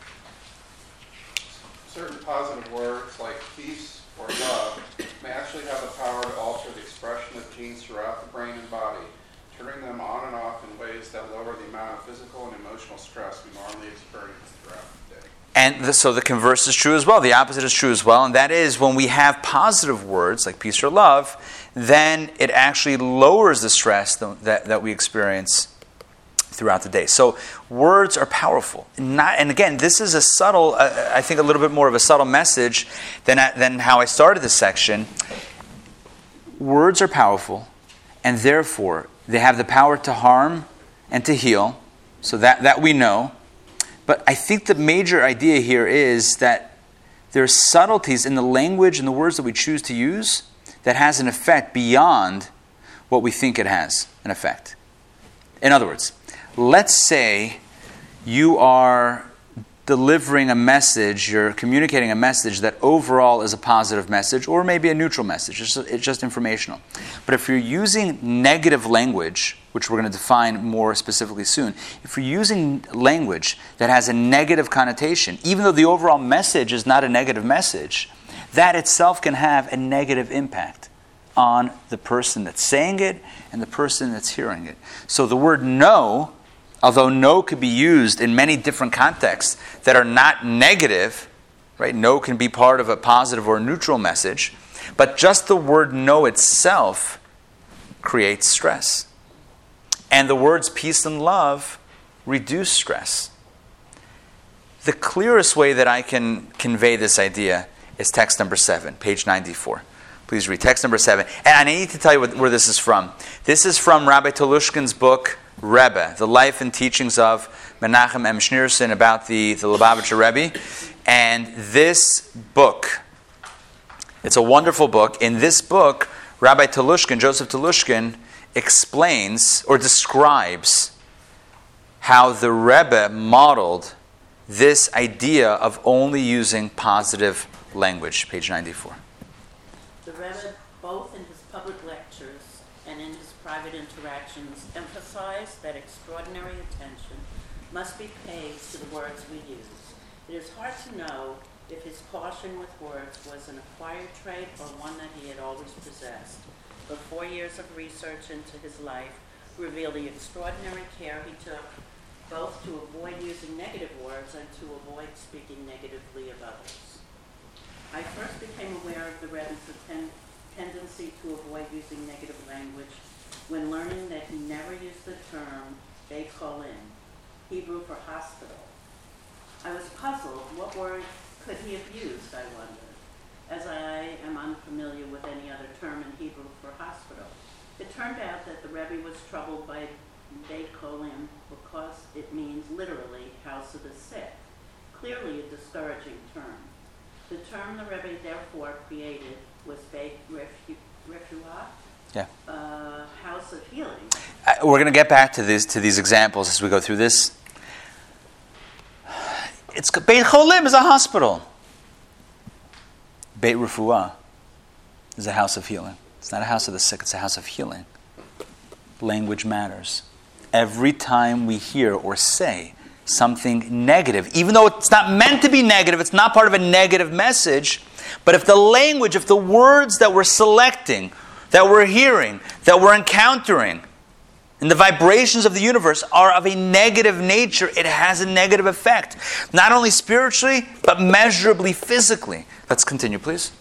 Certain positive words like peace or love may actually have the power to alter the expression of genes throughout the brain and body, turning them on and off in ways that lower the amount of physical and emotional stress we normally experience throughout the day. And the, so the converse is true as well. The opposite is true as well. And that is, when we have positive words like peace or love, then it actually lowers the stress that, that, that we experience throughout the day. So words are powerful. Not, and again, this is a subtle, uh, I think a little bit more of a subtle message than, than how I started this section. Words are powerful, and therefore they have the power to harm and to heal. So that, that we know. But I think the major idea here is that there are subtleties in the language and the words that we choose to use that has an effect beyond what we think it has an effect. In other words, let's say you are delivering a message, you're communicating a message that overall is a positive message or maybe a neutral message. It's just, it's just informational. But if you're using negative language, which we're going to define more specifically soon, if you're using language that has a negative connotation, even though the overall message is not a negative message, that itself can have a negative impact on the person that's saying it and the person that's hearing it. So the word no, although no could be used in many different contexts that are not negative, right? No can be part of a positive or neutral message. But just the word no itself creates stress. And the words peace and love reduce stress. The clearest way that I can convey this idea is text number seven, page ninety-four. Please read text number seven. And I need to tell you what, where this is from. This is from Rabbi Telushkin's book, Rebbe, The Life and Teachings of Menachem M. Schneerson, about the, the Lubavitcher Rebbe. And this book, it's a wonderful book. In this book, Rabbi Telushkin, Joseph Telushkin, explains or describes how the Rebbe modeled this idea of only using positive language. Page ninety-four. The Rebbe, both in his public lectures and in his private interactions, emphasized that extraordinary attention must be paid to the words we use. It is hard to know if his caution with words was an acquired trait or one that he had always possessed. But four years of research into his life reveal the extraordinary care he took both to avoid using negative words and to avoid speaking negatively of others. I first became aware of the Rebbe's ten- tendency to avoid using negative language when learning that he never used the term Beit Cholim, Hebrew for hospital. I was puzzled. What word could he have used, I wondered, as I am unfamiliar with any other term in Hebrew for hospital. It turned out that the Rebbe was troubled by Beit Cholim because it means literally house of the sick, clearly a discouraging term. The term the Rebbe therefore created was Beit Refuah, yeah. uh, house of healing. Uh, we're going to get back to these to these examples as we go through this. It's Beit Cholim is a hospital. Beit Refuah is a house of healing. It's not a house of the sick, it's a house of healing. Language matters. Every time we hear or say something negative, even though it's not meant to be negative, it's not part of a negative message, but if the language, if the words that we're selecting, that we're hearing, that we're encountering, and the vibrations of the universe are of a negative nature, it has a negative effect. Not only spiritually, but measurably physically. Let's continue, please.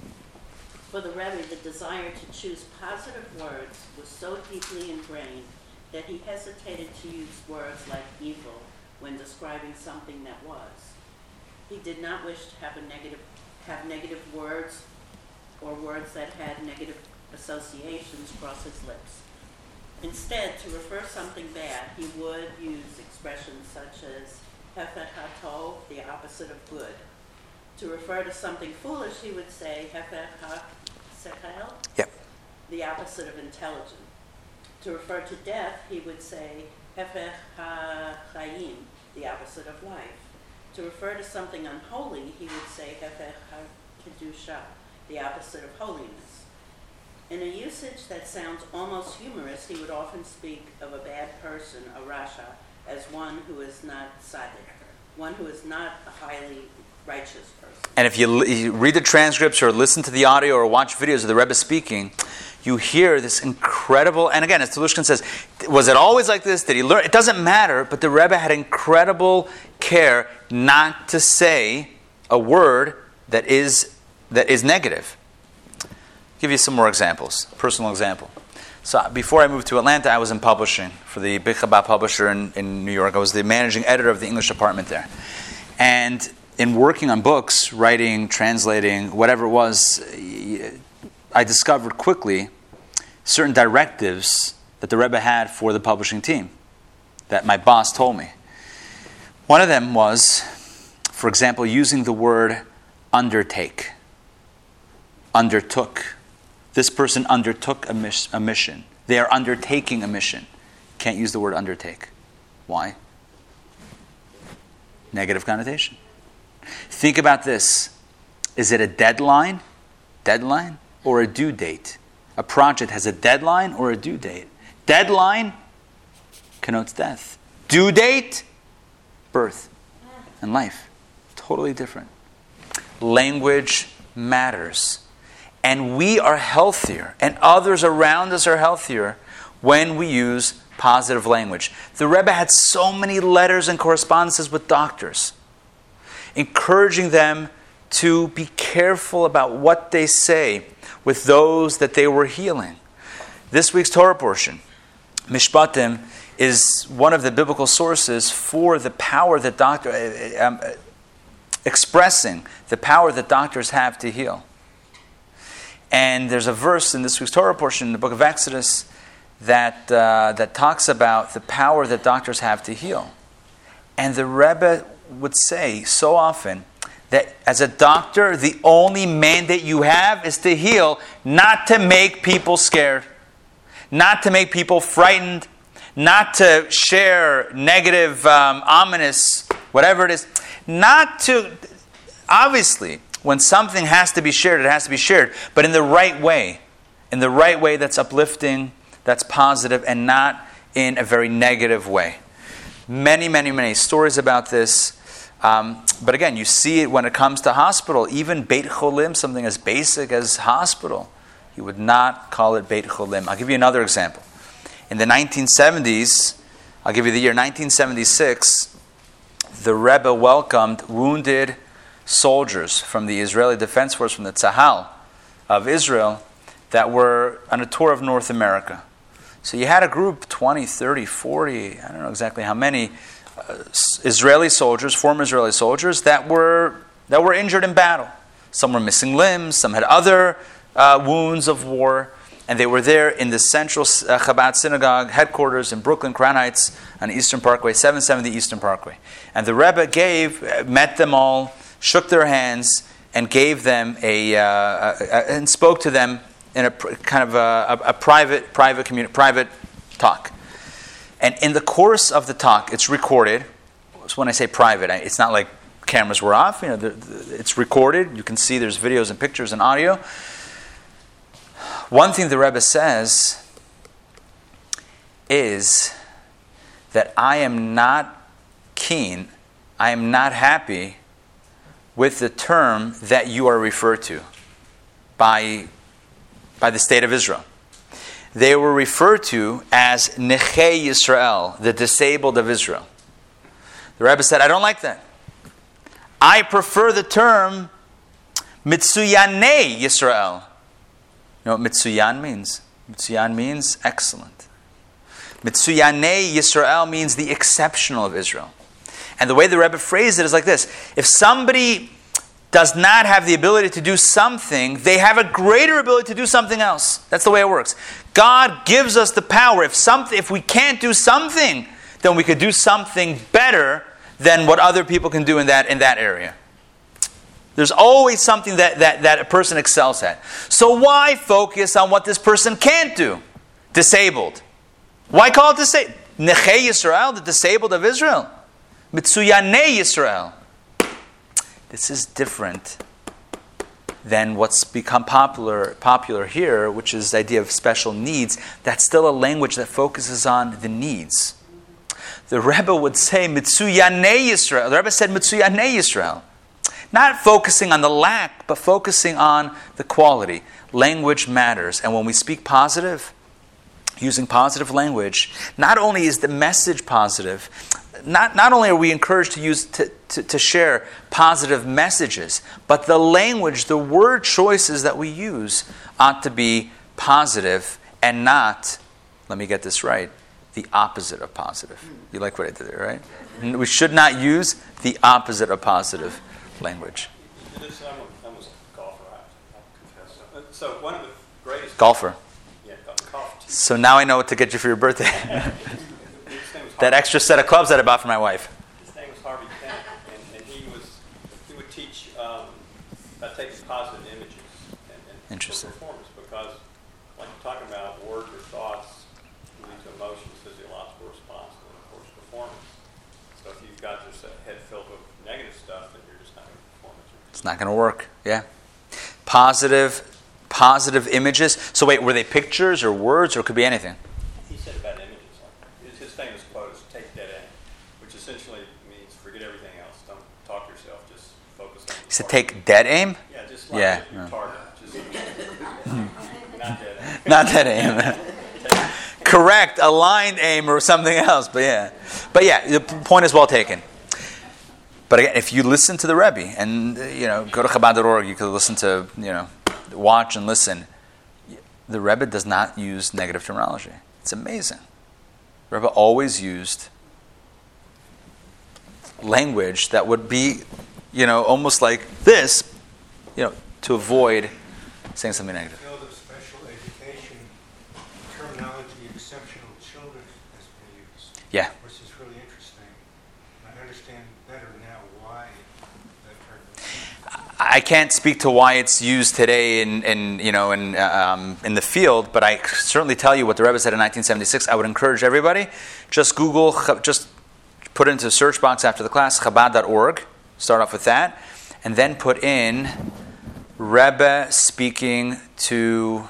For the Rebbe, the desire to choose positive words was so deeply ingrained that he hesitated to use words like evil when describing something that was. He did not wish to have a negative, have negative words or words that had negative associations cross his lips. Instead, to refer something bad, he would use expressions such as Hefech HaTov, the opposite of good. To refer to something foolish, he would say Hefech HaSechel, yep. the opposite of intelligent. To refer to death, he would say Hefech HaChaim, the opposite of life. To refer to something unholy, he would say Hefech HaKedusha, the opposite of holiness. In a usage that sounds almost humorous, he would often speak of a bad person, a rasha, as one who is not tzaddik, one who is not a highly righteous person. And if you, you read the transcripts or listen to the audio or watch videos of the Rebbe speaking, you hear this incredible, and again, as Telushkin says, was it always like this? Did he learn? It doesn't matter, but the Rebbe had incredible care not to say a word that is that is negative. I'll give you some more examples. Personal example. So before I moved to Atlanta, I was in publishing for the Beit Chabad publisher in, in New York. I was the managing editor of the English department there. And in working on books, writing, translating, whatever it was, I discovered quickly certain directives that the Rebbe had for the publishing team that my boss told me. One of them was, for example, using the word undertake. Undertook. This person undertook a, mis- a mission. They are undertaking a mission. Can't use the word undertake. Why? Negative connotation. Think about this. Is it a deadline? Deadline? Or a due date? A project has a deadline or a due date. Deadline connotes death. Due date, birth and life. Totally different. Language matters. And we are healthier, and others around us are healthier when we use positive language. The Rebbe had so many letters and correspondences with doctors, encouraging them to be careful about what they say. with those that they were healing. This week's Torah portion, Mishpatim, is one of the biblical sources for the power that doctor, uh, um, uh, expressing the power that doctors have to heal. And there's a verse in this week's Torah portion in the book of Exodus that uh, that talks about the power that doctors have to heal. And the Rebbe would say so often that as a doctor, the only mandate you have is to heal, not to make people scared, not to make people frightened, not to share negative, um, ominous, whatever it is. Not to, obviously, when something has to be shared, it has to be shared, but in the right way. In the right way that's uplifting, that's positive, and not in a very negative way. Many, many, many stories about this. Um, but again, you see it when it comes to hospital. Even Beit Cholim, something as basic as hospital, you would not call it Beit Cholim. I'll give you another example. In the nineteen seventies, I'll give you the year nineteen seventy-six, the Rebbe welcomed wounded soldiers from the Israeli Defense Force, from the Tzahal of Israel, that were on a tour of North America. So you had a group, twenty, thirty, forty, I don't know exactly how many, uh, Israeli soldiers, former Israeli soldiers, that were that were injured in battle. Some were missing limbs, some had other uh, wounds of war, and they were there in the central uh, Chabad Synagogue headquarters in Brooklyn, Crown Heights, on Eastern Parkway, seven seventy Eastern Parkway. And the Rebbe gave, uh, met them all, shook their hands, and gave them a, uh, a, a and spoke to them in a pr- kind of a, a, a private, private communi- private talk. And in the course of the talk, it's recorded. So when I say private, I, it's not like cameras were off. You know, the, the, it's recorded. You can see there's videos and pictures and audio. One thing the Rebbe says is that I am not keen, I am not happy with the term that you are referred to by, by the state of Israel. They were referred to as Nechei Yisrael, the disabled of Israel. The Rebbe said, I don't like that. I prefer the term Mitsuyanei Yisrael. You know what Mitsuyan means? Mitsuyan means excellent. Mitsuyanei Yisrael means the exceptional of Israel. And the way the Rebbe phrased it is like this. If somebody does not have the ability to do something, they have a greater ability to do something else. That's the way it works. God gives us the power. If something, if we can't do something, then we could do something better than what other people can do in that, in that area. There's always something that, that, that a person excels at. So why focus on what this person can't do? Disabled. Why call it disabled? Nechei Yisrael, the disabled of Israel. Mitsuyanei Yisrael. This is different than what's become popular popular here, which is the idea of special needs. That's still a language that focuses on the needs. The Rebbe would say Mitsuyanei Yisrael. The Rebbe said Mitsuyanei Yisrael. Not focusing on the lack, but focusing on the quality. Language matters. And when we speak positive, using positive language, not only is the message positive, not, not only are we encouraged to use to, to, to share positive messages, but the language, the word choices that we use ought to be positive and not, let me get this right, the opposite of positive. You like what I did there, right? We should not use the opposite of positive language. This, I'm, a, I'm a golfer, I have to confess. So one of the greatest... Golfer. Yeah, golf. So now I know what to get you for your birthday. That extra set of clubs that I bought for my wife. His name was Harvey Kent, and, and he was he would teach um, about taking positive images and, and Interesting. performance, because like you're talking about, words or thoughts lead to emotions, physiological response, and of course performance. So if you've got your head filled with negative stuff, then you're just not going to perform it. It's not going to work. Yeah. Positive, positive images. So wait, were they pictures or words, or it could be anything? He said about images. Like, his, his famous quote is "Take dead aim," which essentially means forget everything else. Don't talk to yourself. Just focus on. He said, "Take dead aim." Yeah, just like yeah. your No. target. Just not dead aim. Not dead aim. Correct, aligned aim or something else. But yeah, but yeah, the point is well taken. But again, if you listen to the Rebbe, and you know, go to Chabad dot org, you could listen to you know watch and listen, the Rebbe does not use negative terminology. It's amazing. The Rebbe always used language that would be, you know, almost like this, you know, to avoid saying something negative. Field of special education, terminology exceptional children has been used. Yeah. Which is really interesting. I understand better now why that term. I can't speak to why it's used today in, in you know, in um, in the field, but I certainly tell you what the Rebbe said in nineteen seventy-six. I would encourage everybody, just Google, just put it into the search box after the class, Chabad dot org. Start off with that, and then put in Rebbe speaking to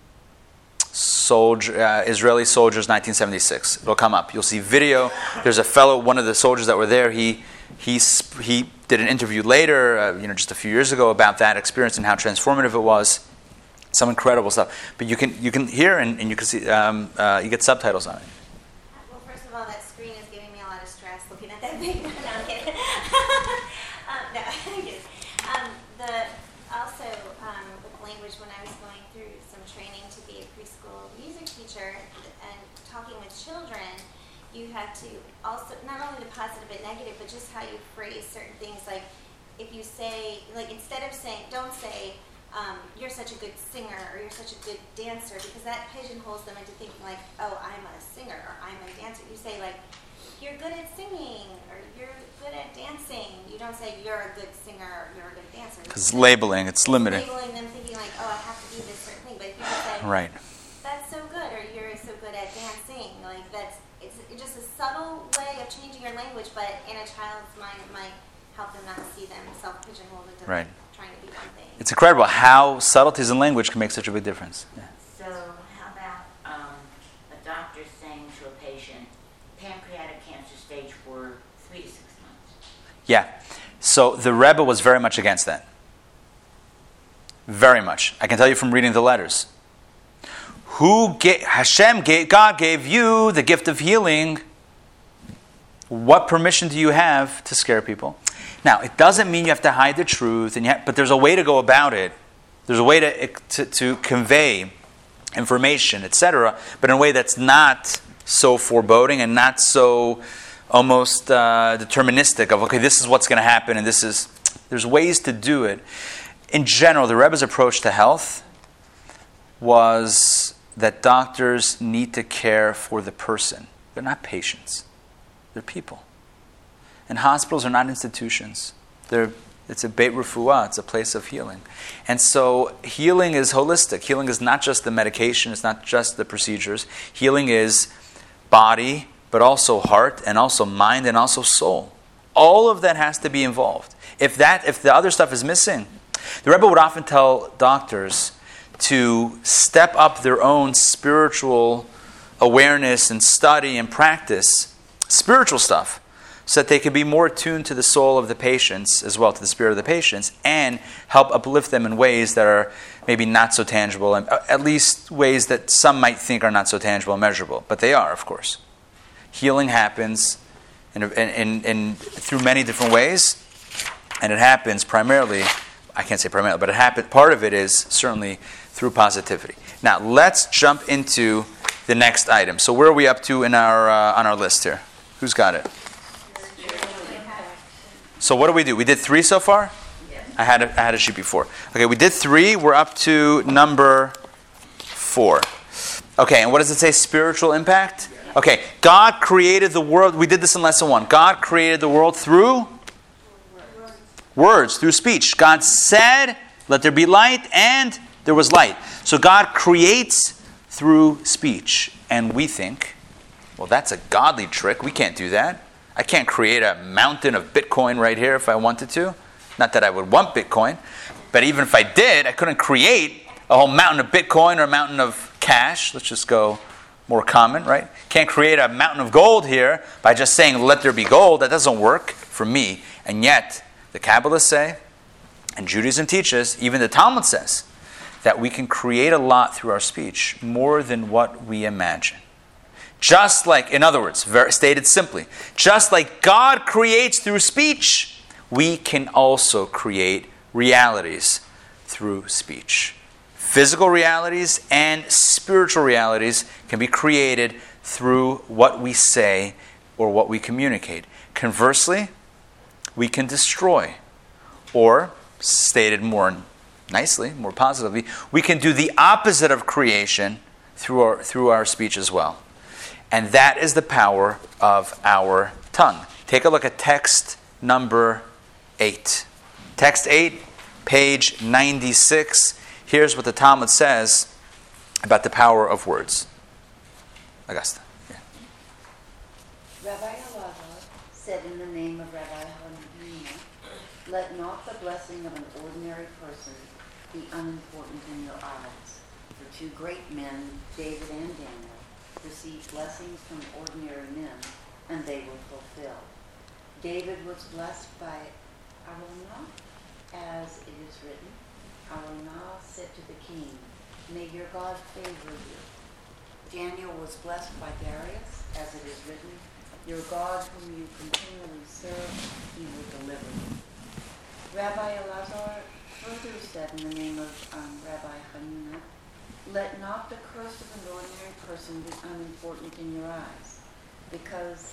soldier, uh, Israeli soldiers, nineteen seventy-six. It'll come up. You'll see video. There's a fellow, one of the soldiers that were there. He he he did an interview later, uh, you know, just a few years ago about that experience and how transformative it was. Some incredible stuff. But you can you can hear and, and you can see um, uh, you get subtitles on it. Well, first of all, that screen is giving me a lot of stress looking at that big. No, I'm kidding. um, no, I'm kidding. Um, the also um, with language, when I was going through some training to be a preschool music teacher and talking with children, you have to also not only the positive and negative, but just how you phrase certain things. Like if you say, like instead of saying, don't say. Um, you're such a good singer or you're such a good dancer, because that pigeonholes them into thinking like, oh, I'm a singer or I'm a dancer. You say like, you're good at singing or you're good at dancing. You don't say you're a good singer or you're a good dancer. Because labeling, it's limiting. Labeling them thinking like, oh, I have to do this certain thing. But if you just say, right. that's so good, or you're so good at dancing, like that's, it's just a subtle way of changing your language, but in a child's mind it might help them not see them self-pigeonholed into right. trying to be one thing. It's incredible how subtleties in language can make such a big difference. Yeah. So how about um, a doctor saying to a patient, pancreatic cancer stage four, three to six months? Yeah. So the Rebbe was very much against that. Very much. I can tell you from reading the letters. Who gave, Hashem gave, God gave you the gift of healing. What permission do you have to scare people? Now, it doesn't mean you have to hide the truth, and you have, but there's a way to go about it. There's a way to, to, to convey information, et cetera, but in a way that's not so foreboding and not so almost uh, deterministic of, okay, this is what's going to happen, and this is... There's ways to do it. In general, the Rebbe's approach to health was that doctors need to care for the person. They're not patients. They're people. And hospitals are not institutions. They're, it's a beit refuah. It's a place of healing. And so healing is holistic. Healing is not just the medication. It's not just the procedures. Healing is body, but also heart, and also mind, and also soul. All of that has to be involved. If that, if the other stuff is missing, the Rebbe would often tell doctors to step up their own spiritual awareness and study and practice spiritual stuff, so that they can be more attuned to the soul of the patients as well, to the spirit of the patients, and help uplift them in ways that are maybe not so tangible, and at least ways that some might think are not so tangible and measurable. But they are, of course. Healing happens in, in, in, in through many different ways, and it happens primarily, I can't say primarily, but it happen, part of it is certainly through positivity. Now, let's jump into the next item. So where are we up to in our uh, on our list here? Who's got it? So what do we do? We did three so far? Yes. I had a, I had a sheet before. Okay, we did three. We're up to number four. Okay, and what does it say? Spiritual impact? Okay, God created the world. We did this in lesson one. God created the world through words, through speech. God said, let there be light, and there was light. So God creates through speech. And we think, well, that's a godly trick. We can't do that. I can't create a mountain of Bitcoin right here if I wanted to. Not that I would want Bitcoin, but even if I did, I couldn't create a whole mountain of Bitcoin or a mountain of cash. Let's just go more common, right? Can't create a mountain of gold here by just saying, let there be gold. That doesn't work for me. And yet, the Kabbalists say, and Judaism teaches, even the Talmud says, that we can create a lot through our speech, more than what we imagine. Just like, in other words, very, stated simply, just like God creates through speech, we can also create realities through speech. physical realities and spiritual realities can be created through what we say or what we communicate. Conversely, we can destroy, or, stated more nicely, more positively, we can do the opposite of creation through our, through our speech as well. And that is the power of our tongue. Take a look at text number eight. Text eight, page ninety-six. Here's what the Talmud says about the power of words. Augusta. Yeah. Rabbi Elazar said in the name of Rabbi Hanina, let not the blessing of an ordinary person be unimportant in your eyes. For two great men, David and Daniel, received blessings from ordinary men, and they were fulfilled. David was blessed by Araunah, as it is written, Araunah said to the king, may your God favor you. Daniel was blessed by Darius, as it is written, your God whom you continually serve, he will deliver you. Rabbi Elazar further said in the name of um, Rabbi Hanina, let not the curse of an ordinary person be unimportant in your eyes, because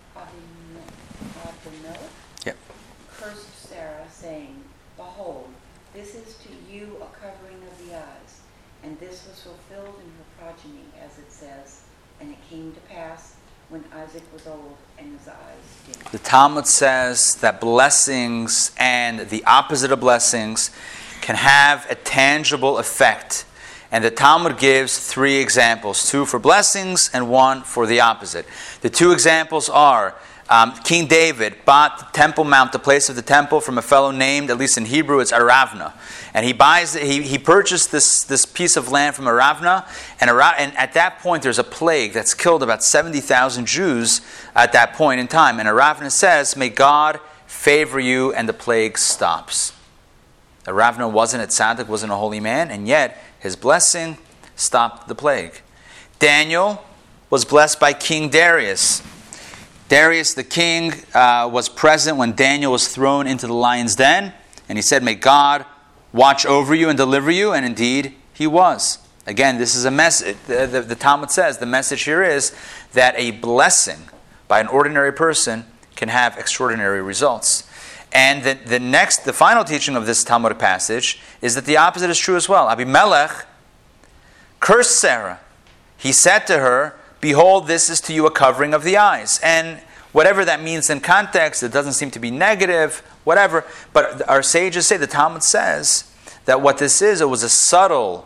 Abimelech yep. cursed Sarah, saying, behold, this is to you a covering of the eyes. And this was fulfilled in her progeny, as it says, and it came to pass when Isaac was old and his eyes dimmed. The Talmud says that blessings and the opposite of blessings can have a tangible effect. And the Talmud gives three examples, two for blessings and one for the opposite. The two examples are um, King David bought the Temple Mount, the place of the temple, from a fellow named, at least in Hebrew, it's Aravna. And he buys, he, he purchased this, this piece of land from Aravna, and, Ara- and at that point there's a plague that's killed about seventy thousand Jews at that point in time. And Aravna says, may God favor you, and the plague stops. Aravna wasn't a tzaddik, wasn't a holy man, and yet his blessing stopped the plague. Daniel was blessed by King Darius. Darius the king uh, was present when Daniel was thrown into the lion's den, and he said, may God watch over you and deliver you, and indeed he was. Again, this is a message. The, the, the Talmud says the message here is that a blessing by an ordinary person can have extraordinary results. And the, the next, the final teaching of this Talmudic passage is that the opposite is true as well. Abimelech cursed Sarah. He said to her, behold, this is to you a covering of the eyes. And whatever that means in context, it doesn't seem to be negative, whatever. But our sages say, the Talmud says, that what this is, it was a subtle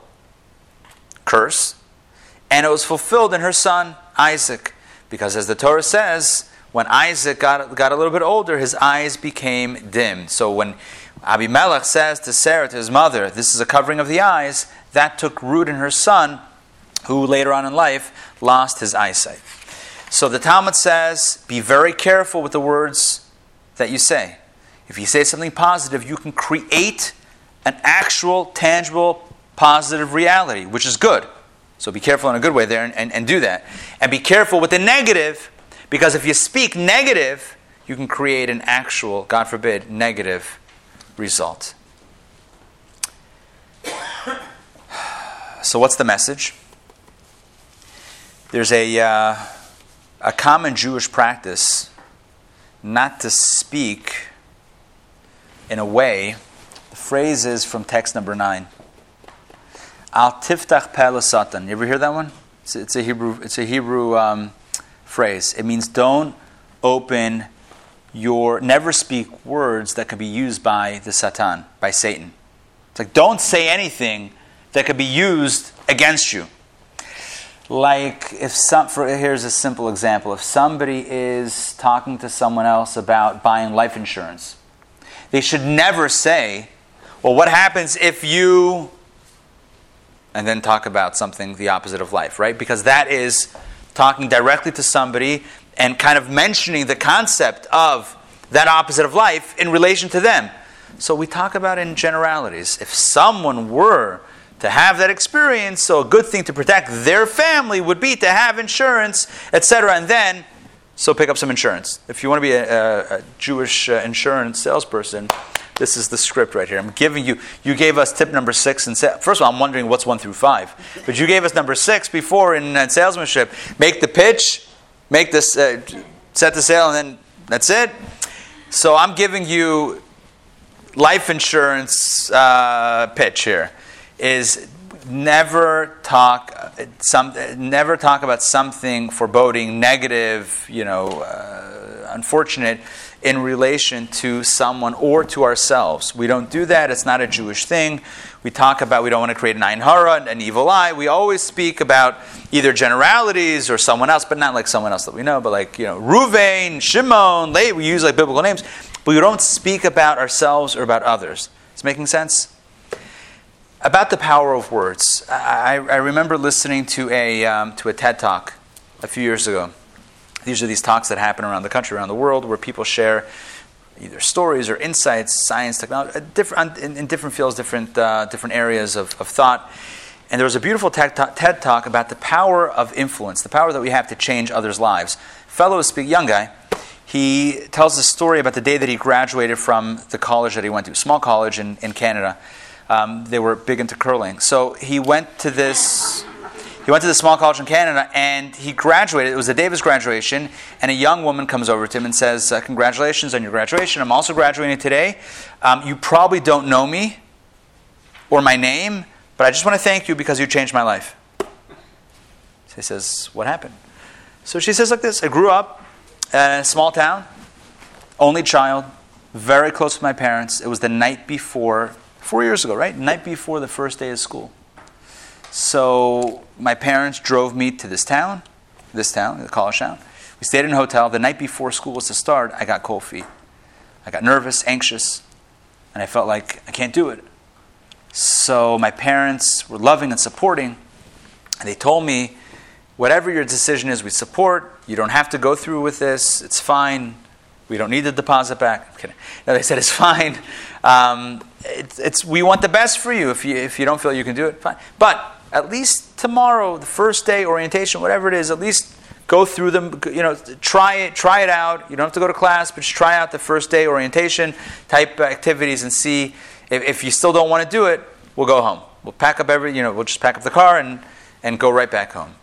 curse, and it was fulfilled in her son, Isaac. Because as the Torah says, when Isaac got, got a little bit older, his eyes became dim. So when Abimelech says to Sarah, to his mother, this is a covering of the eyes, that took root in her son, who later on in life lost his eyesight. So the Talmud says, be very careful with the words that you say. If you say something positive, you can create an actual, tangible, positive reality, which is good. So be careful in a good way there and, and, and do that. And be careful with the negative, because if you speak negative, you can create an actual, God forbid, negative result. So what's the message? There's a, uh, a common Jewish practice not to speak in a way. The phrase is from text number nine. Al tiftach peh satan. You ever hear that one? It's, it's a Hebrew. It's a Hebrew um, phrase. It means don't open your, never speak words that could be used by the Satan, by Satan. It's like don't say anything that could be used against you. Like if some, for, here's a simple example. If somebody is talking to someone else about buying life insurance, they should never say, well, what happens if you, and then talk about something the opposite of life, right? Because that is talking directly to somebody and kind of mentioning the concept of that opposite of life in relation to them. So we talk about it in generalities. If someone were to have that experience, so a good thing to protect their family would be to have insurance, et cetera. And then So pick up some insurance. If you want to be a, a, a Jewish uh, insurance salesperson, this is the script right here. I'm giving you, you gave us tip number six. And sa- First of all, I'm wondering what's one through five. But you gave us number six before in uh, salesmanship. Make the pitch, make this, uh, set the sale, and then that's it. So I'm giving you life insurance uh, pitch here. Is never talk some never talk about something foreboding, negative, you know, uh, unfortunate in relation to someone or to ourselves. We don't do that. It's not a Jewish thing. We talk about we don't want to create an ayin hara, an evil eye. We always speak about either generalities or someone else, but not like someone else that we know, but like, you know, Ruvain, Shimon, Levi. We use like biblical names, but we don't speak about ourselves or about others. It's making sense? About the power of words, I, I remember listening to a um, to a TED Talk a few years ago. These are these talks that happen around the country, around the world, where people share either stories or insights, science, technology, different in, in different fields, different uh, different areas of, of thought. And there was a beautiful TED Talk, TED Talk about the power of influence, the power that we have to change others' lives. Fellow speak, young guy. He tells a story about the day that he graduated from the college that he went to, small college in, in Canada. Um, they were big into curling. So he went to this he went to this small college in Canada, and he graduated. It was the day of his graduation, and a young woman comes over to him and says, uh, congratulations on your graduation. I'm also graduating today. Um, you probably don't know me or my name, but I just want to thank you because you changed my life. So he says, what happened? So she says like this, I grew up in a small town, only child, very close to my parents. It was the night before Four years ago, right? Night before the first day of school. So my parents drove me to this town, this town, the college town. We stayed in a hotel. The night before school was to start, I got cold feet. I got nervous, anxious, and I felt like I can't do it. So my parents were loving and supporting, and they told me, whatever your decision is, we support. You don't have to go through with this. It's fine. We don't need the deposit back. I'm kidding. No, they said it's fine. Um, it's, it's we want the best for you. If you if you don't feel you can do it, fine. But at least tomorrow, the first day orientation, whatever it is, at least go through them. You know, try it, try it out. You don't have to go to class, but just try out the first day orientation type activities and see if, if you still don't want to do it. We'll go home. We'll pack up every. You know, we'll just pack up the car and and go right back home.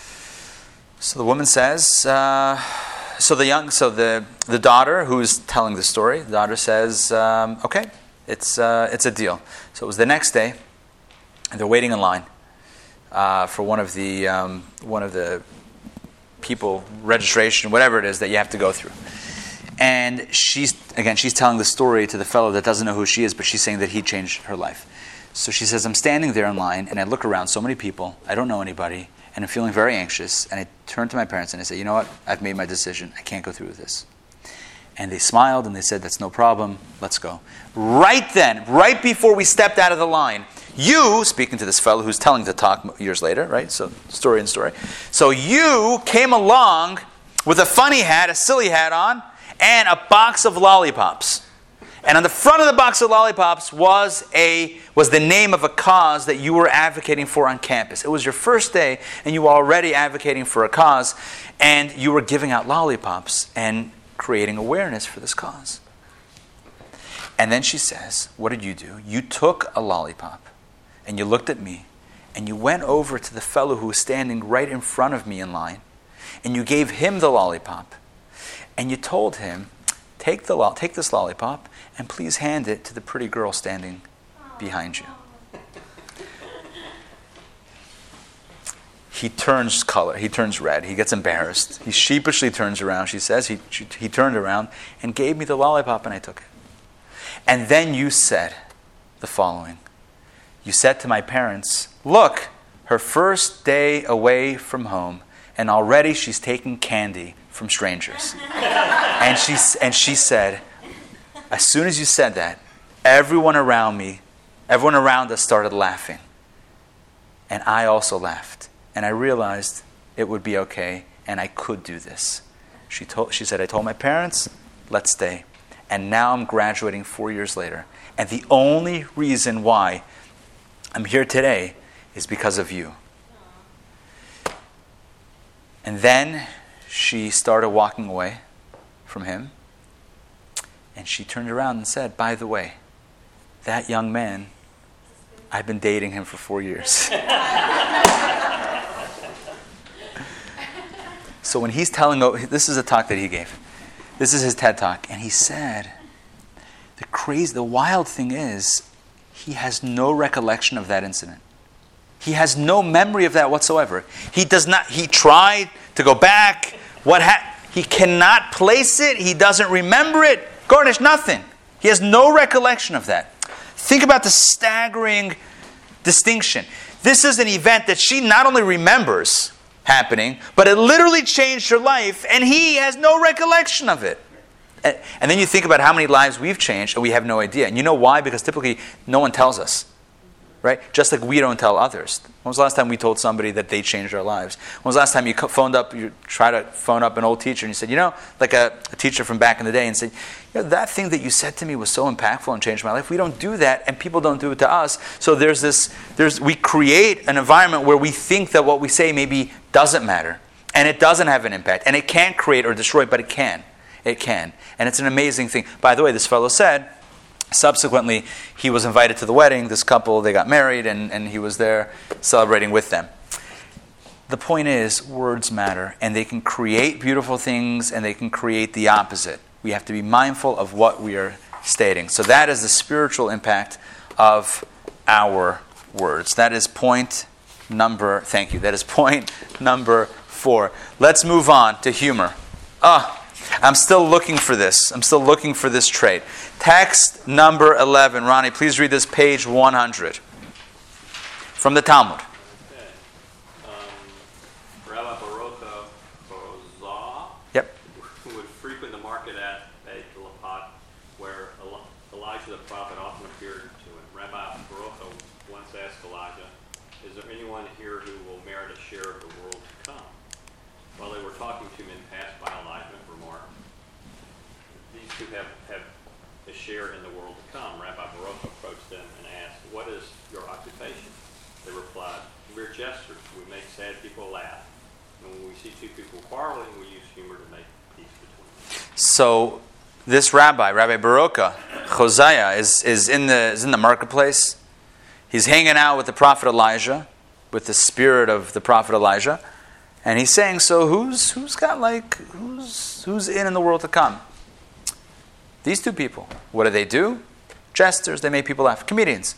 So the woman says. Uh, So the young, so the, the daughter who's telling the story, the daughter says, um, "Okay, it's uh, it's a deal." So it was the next day, and they're waiting in line uh, for one of the um, one of the people registration, whatever it is that you have to go through. And she's again, she's telling the story to the fellow that doesn't know who she is, but she's saying that he changed her life. So she says, "I'm standing there in line, and I look around, so many people, I don't know anybody." And I'm feeling very anxious. And I turned to my parents and I said, you know what? I've made my decision. I can't go through with this. And they smiled and they said, that's no problem. Let's go. Right then, right before we stepped out of the line, you, speaking to this fellow who's telling the talk years later, right? So story and story. So you came along with a funny hat, a silly hat on, and a box of lollipops. And on the front of the box of lollipops was a was the name of a cause that you were advocating for on campus. It was your first day, and you were already advocating for a cause, and you were giving out lollipops and creating awareness for this cause. And then she says, what did you do? You took a lollipop, and you looked at me, and you went over to the fellow who was standing right in front of me in line, and you gave him the lollipop, and you told him, take the lo- take this lollipop, and please hand it to the pretty girl standing behind you. He turns color. He turns red. He gets embarrassed. He sheepishly turns around. She says he, she, he turned around and gave me the lollipop, and I took it. And then you said the following. You said to my parents, look, her first day away from home, and already she's taking candy from strangers. and, she, and she said, as soon as you said that, everyone around me, everyone around us started laughing. And I also laughed. And I realized it would be okay, and I could do this. She told, she said, I told my parents, let's stay. And now I'm graduating four years later. And the only reason why I'm here today is because of you. And then she started walking away from him. And she turned around and said, by the way, that young man, I've been dating him for four years. So when he's telling, this is a talk that he gave. This is his TED Talk. And he said, the crazy, the wild thing is, he has no recollection of that incident. He has no memory of that whatsoever. He does not, he tried to go back. What ha- he cannot place it. He doesn't remember it. Garnish, nothing. He has no recollection of that. Think about the staggering distinction. This is an event that she not only remembers happening, but it literally changed her life, and he has no recollection of it. And, and then you think about how many lives we've changed, and we have no idea. And you know why? Because typically, no one tells us. Right? Just like we don't tell others. When was the last time we told somebody that they changed our lives? When was the last time you phoned up, you tried to phone up an old teacher and you said, you know, like a, a teacher from back in the day, and said, you know, that thing that you said to me was so impactful and changed my life. We don't do that, and people don't do it to us. So there's this, there's we create an environment where we think that what we say maybe doesn't matter, and it doesn't have an impact, and it can't create or destroy, but it can. It can. And it's an amazing thing. By the way, this fellow said, subsequently, he was invited to the wedding. This couple, they got married, and, and he was there celebrating with them. The point is, words matter, and they can create beautiful things, and they can create the opposite. We have to be mindful of what we are stating. So that is the spiritual impact of our words. That is point number, thank you, that is point number four. Let's move on to humor. Ah. I'm still looking for this. I'm still looking for this trait. Text number eleven. Ronnie, please read this, page one hundred. From the Talmud. Okay. Um, Rabbi Barucha Bozah yep. would frequent the market at Beit Lapat, where Elijah the prophet often appeared to him. Rabbi Barucha once asked Elijah, is there anyone here who will merit a share of the world to come? While they were talking to him in passed by Elijah, these two have, have a share in the world to come. Rabbi Baruch approached them and asked, what is your occupation? They replied, we're jesters. We make sad people laugh. And when we see two people quarreling, we use humor to make peace between them. So this rabbi, Rabbi Baruch, Hosea, is, is, in the, is in the marketplace. He's hanging out with the prophet Elijah, with the spirit of the prophet Elijah. And he's saying, so who's who's got like, who's who's in in the world to come? These two people. What do they do? Jesters. They make people laugh. Comedians.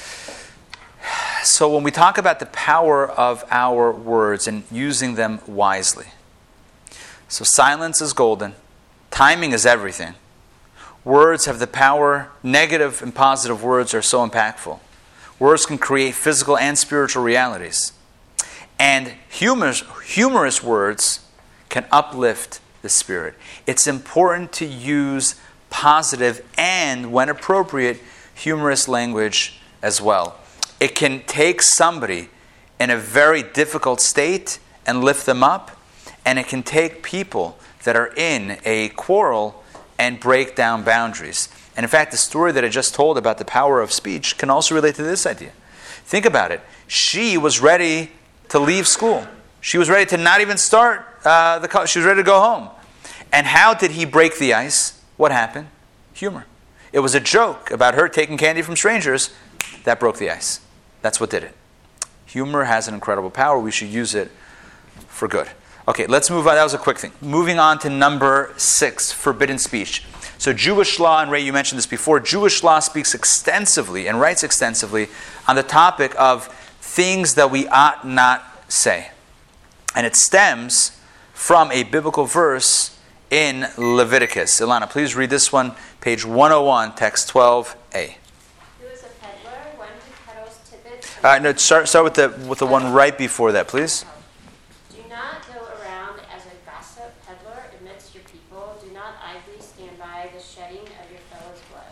So when we talk about the power of our words and using them wisely. So silence is golden. Timing is everything. Words have the power. Negative and positive words are so impactful. Words can create physical and spiritual realities. And humorous, humorous words can uplift the spirit. It's important to use positive and, when appropriate, humorous language as well. It can take somebody in a very difficult state and lift them up, and it can take people that are in a quarrel and break down boundaries. And in fact, the story that I just told about the power of speech can also relate to this idea. Think about it. She was ready to leave school. She was ready to not even start uh, the college. She was ready to go home. And how did he break the ice? What happened? Humor. It was a joke about her taking candy from strangers that broke the ice. That's what did it. Humor has an incredible power. We should use it for good. Okay, let's move on. That was a quick thing. Moving on to number six, forbidden speech. So Jewish law, and Ray, you mentioned this before, Jewish law speaks extensively and writes extensively on the topic of things that we ought not say. And it stems from a biblical verse in Leviticus. Ilana, please read this one, page one oh one, text twelve a. Who is a peddler? One who peddles tidbits. Uh, no, start, start with the with the one right before that, please. Do not go around as a gossip peddler amidst your people. Do not idly stand by the shedding of your fellow's blood.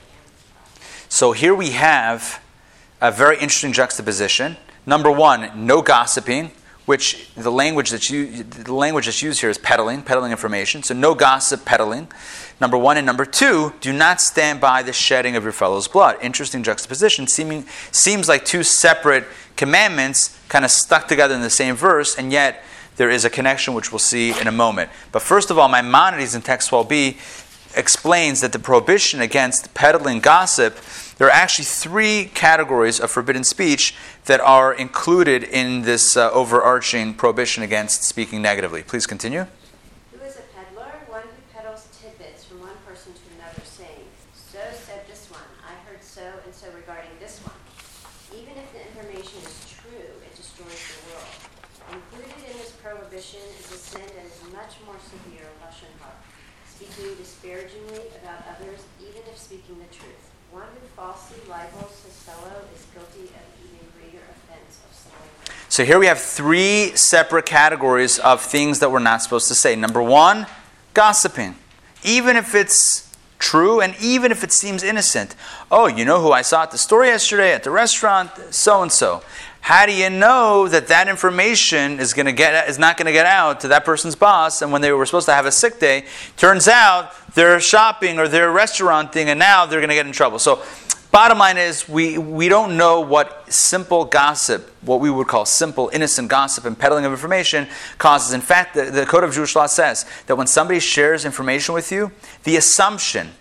So here we have a very interesting juxtaposition. Number one, no gossiping, which the language that's used, the language that's used here is peddling, peddling information. So no gossip, peddling. Number one. And number two, do not stand by the shedding of your fellow's blood. Interesting juxtaposition. Seeming, seems like two separate commandments kind of stuck together in the same verse, and yet there is a connection which we'll see in a moment. But first of all, Maimonides in text twelve b explains that the prohibition against peddling gossip, there are actually three categories of forbidden speech that are included in this uh, overarching prohibition against speaking negatively. Please continue. Who is a peddler? One who peddles tidbits from one person to another, saying, so said this one, I heard so and so regarding this one. Even if the information is true, it destroys the world. Included in this prohibition is a sin that is much more severe, lashon hara, speaking disparagingly about others, even if speaking the truth. One who falsely libels his fellow is guilty of even greater offense of slander. So here we have three separate categories of things that we're not supposed to say. Number one, gossiping. Even if it's true and even if it seems innocent. Oh, you know who I saw at the store yesterday, at the restaurant, so-and-so. How do you know that that information is going to get is not going to get out to that person's boss? And when they were supposed to have a sick day, turns out they're shopping or they're restauranting, and now they're going to get in trouble. So, bottom line is we we don't know what simple gossip, what we would call simple innocent gossip and peddling of information, causes. In fact, the, the Code of Jewish Law says that when somebody shares information with you, the assumption,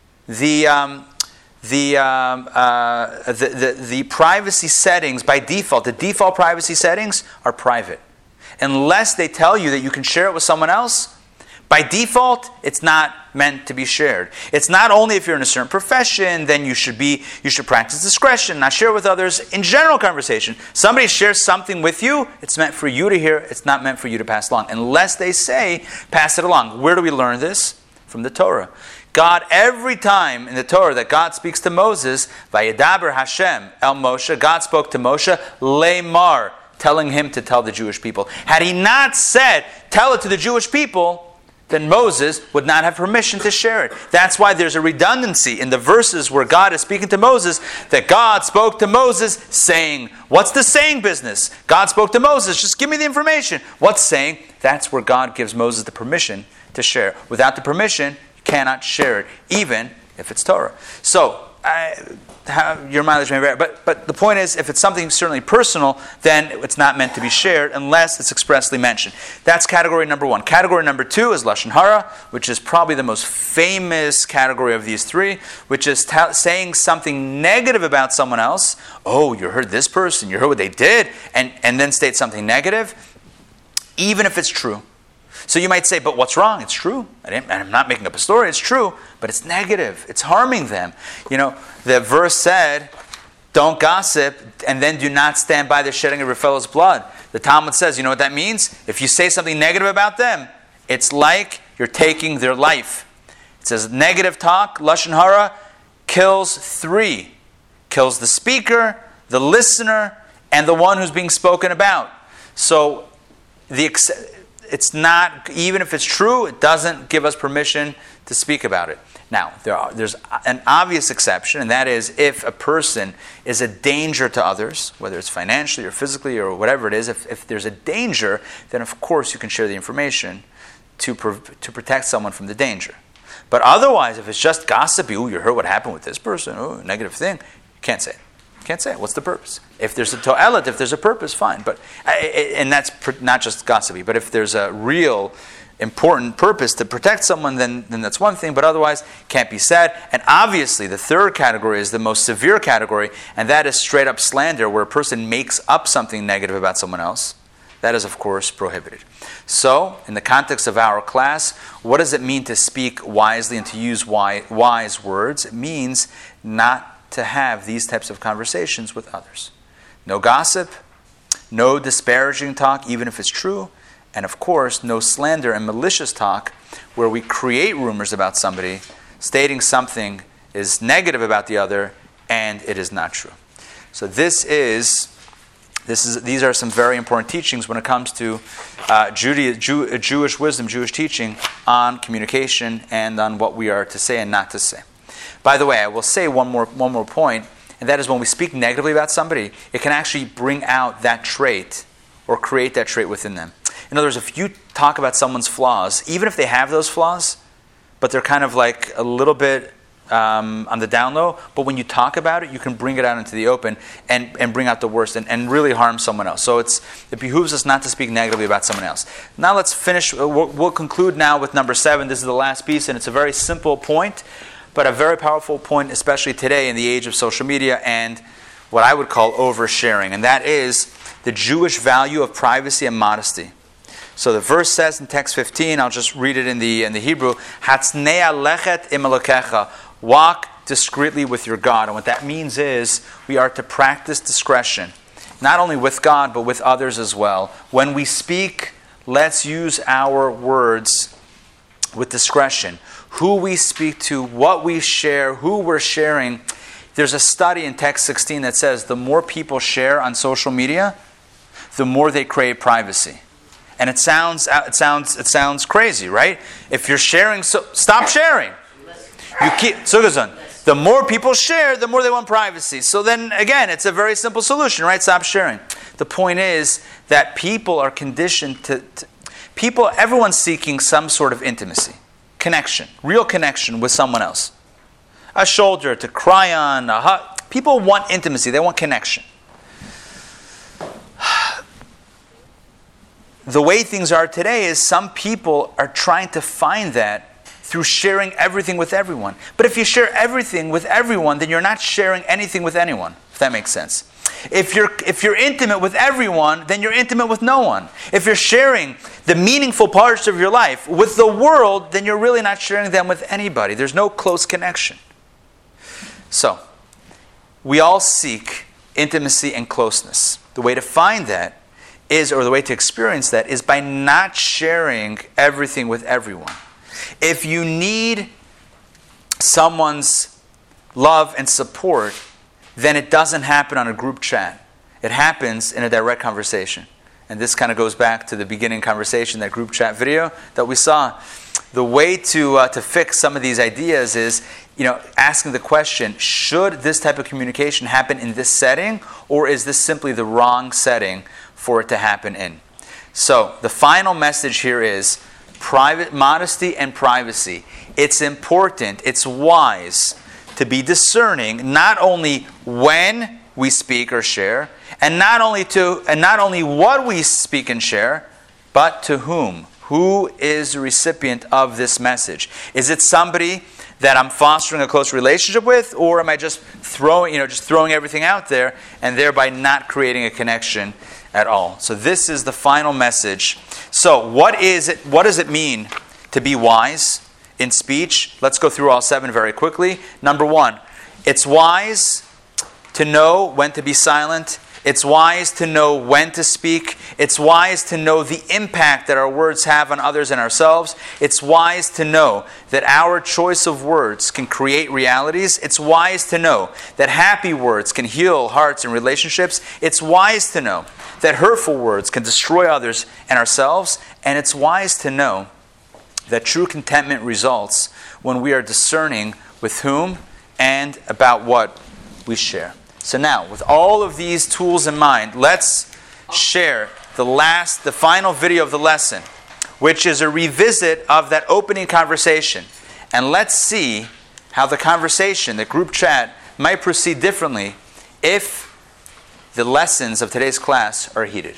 the um, The, um, uh, the, the the privacy settings by default, the default privacy settings are private. Unless they tell you that you can share it with someone else, by default, it's not meant to be shared. It's not only if you're in a certain profession, then you should be you should practice discretion, not share with others. In general conversation, somebody shares something with you, it's meant for you to hear, it's not meant for you to pass along. Unless they say, pass it along. Where do we learn this? From the Torah. God, every time in the Torah that God speaks to Moses, Vayedaber Hashem el Moshe, God spoke to Moshe, Leimar, telling him to tell the Jewish people. Had he not said, tell it to the Jewish people, then Moses would not have permission to share it. That's why there's a redundancy in the verses where God is speaking to Moses, that God spoke to Moses saying, what's the saying business? God spoke to Moses, just give me the information. What's saying? That's where God gives Moses the permission to share. Without the permission, cannot share it, even if it's Torah. So, I, how, your mileage may vary, but, but the point is, if it's something certainly personal, then it's not meant to be shared unless it's expressly mentioned. That's category number one. Category number two is lashon hara, which is probably the most famous category of these three, which is ta- saying something negative about someone else. Oh, you heard this person, you heard what they did, and, and then state something negative, even if it's true. So you might say, but what's wrong? It's true. I didn't, I'm not making up a story. It's true, but it's negative. It's harming them. You know, the verse said, don't gossip, and then do not stand by the shedding of your fellow's blood. The Talmud says, you know what that means? If you say something negative about them, it's like you're taking their life. It says negative talk, lashon hara, kills three. Kills the speaker, the listener, and the one who's being spoken about. So the It's not, even if it's true, it doesn't give us permission to speak about it. Now, there are, there's an obvious exception, and that is if a person is a danger to others, whether it's financially or physically or whatever it is, if, if there's a danger, then of course you can share the information to, pro- to protect someone from the danger. But otherwise, if it's just gossipy, ooh, you heard what happened with this person, ooh, negative thing, you can't say it. Can't say it. What's the purpose? If there's a to'elet, if there's a purpose, fine. But and that's not just gossipy. But if there's a real important purpose to protect someone, then then that's one thing. But otherwise, can't be said. And obviously, the third category is the most severe category, and that is straight up slander, where a person makes up something negative about someone else. That is, of course, prohibited. So, in the context of our class, what does it mean to speak wisely and to use wise, wise words? It means not to have these types of conversations with others. No gossip, no disparaging talk, even if it's true, and of course, no slander and malicious talk where we create rumors about somebody, stating something is negative about the other, and it is not true. So this is, this is these are some very important teachings when it comes to uh, Judaism, Jew, Jewish wisdom, Jewish teaching on communication and on what we are to say and not to say. By the way, I will say one more one more point, and that is when we speak negatively about somebody, it can actually bring out that trait or create that trait within them. In other words, if you talk about someone's flaws, even if they have those flaws, but they're kind of like a little bit um, on the down low, but when you talk about it, you can bring it out into the open and, and bring out the worst and, and really harm someone else. So it's it behooves us not to speak negatively about someone else. Now let's finish. We'll, we'll conclude now with number seven. This is the last piece, and it's a very simple point, but a very powerful point, especially today in the age of social media and what I would call oversharing, and that is the Jewish value of privacy and modesty. So the verse says in text fifteen, I'll just read it in the in the Hebrew, Hatznea lechet im Elokecha, walk discreetly with your God. And what that means is we are to practice discretion, not only with God, but with others as well. When we speak, let's use our words with discretion. Who we speak to, what we share, who we're sharing. There's a study in text sixteen that says the more people share on social media, the more they crave privacy. And it sounds it sounds it sounds crazy, right? If you're sharing, so stop sharing. You keep Sugazon. The more people share, the more they want privacy. So then again, it's a very simple solution, right? Stop sharing. The point is that people are conditioned to, to people. Everyone's seeking some sort of intimacy, connection, real connection with someone else. A shoulder to cry on, a hug. People want intimacy. They want connection. The way things are today is some people are trying to find that through sharing everything with everyone. But if you share everything with everyone, then you're not sharing anything with anyone, if that makes sense. If you're if you're intimate with everyone, then you're intimate with no one. If you're sharing the meaningful parts of your life with the world, then you're really not sharing them with anybody. There's no close connection. So, we all seek intimacy and closeness. The way to find that is, or the way to experience that, is by not sharing everything with everyone. If you need someone's love and support, then it doesn't happen on a group chat. It happens in a direct conversation. And this kind of goes back to the beginning conversation, that group chat video that we saw. The way to uh, to fix some of these ideas is, you know, asking the question, should this type of communication happen in this setting, or is this simply the wrong setting for it to happen in? So the final message here is private modesty and privacy. It's important, it's wise to be discerning not only when we speak or share, and not only to and not only what we speak and share, but to whom. Who is the recipient of this message? Is it somebody that I'm fostering a close relationship with, or am I just throwing, you know, just throwing everything out there and thereby not creating a connection at all? So this is the final message. So what is it? What does it mean to be wise in speech? Let's go through all seven very quickly. Number one, it's wise to know when to be silent. It's wise to know when to speak. It's wise to know the impact that our words have on others and ourselves. It's wise to know that our choice of words can create realities. It's wise to know that happy words can heal hearts and relationships. It's wise to know that hurtful words can destroy others and ourselves. And it's wise to know that true contentment results when we are discerning with whom and about what we share. So now, with all of these tools in mind, let's share the last, the final video of the lesson, which is a revisit of that opening conversation. And let's see how the conversation, the group chat, might proceed differently if the lessons of today's class are heeded.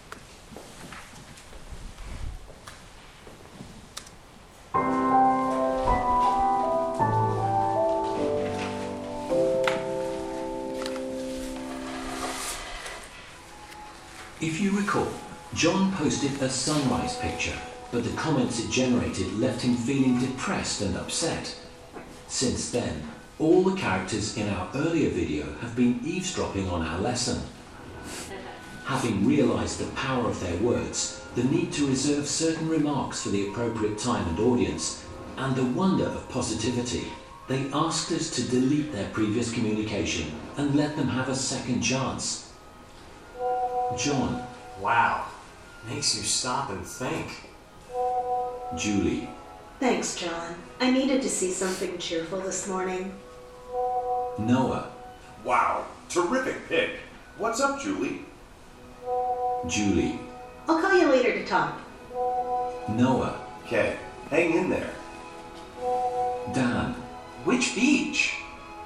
If you recall, John posted a sunrise picture, but the comments it generated left him feeling depressed and upset. Since then, all the characters in our earlier video have been eavesdropping on our lesson. Having realized the power of their words, the need to reserve certain remarks for the appropriate time and audience, and the wonder of positivity, they asked us to delete their previous communication and let them have a second chance. John. Wow. Makes you stop and think. Julie. Thanks, John. I needed to see something cheerful this morning. Noah. Wow. Terrific pick. What's up, Julie? Julie. I'll call you later to talk. Noah. Okay. Hang in there. Dan. Which beach?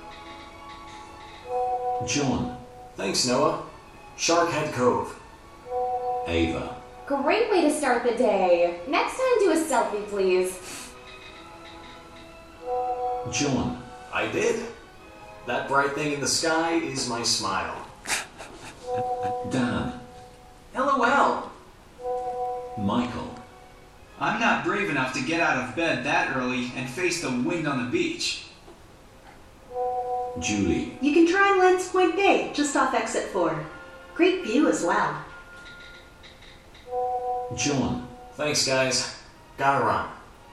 John. Thanks, Noah. Sharkhead Cove. Ava. Great way to start the day. Next time, do a selfie, please. John. I did. That bright thing in the sky is my smile. Dan. LOL. Michael. I'm not brave enough to get out of bed that early and face the wind on the beach. Julie. You can try Lens Point Bay, just off exit four. Great view as well. John. Thanks, guys. Gotta run.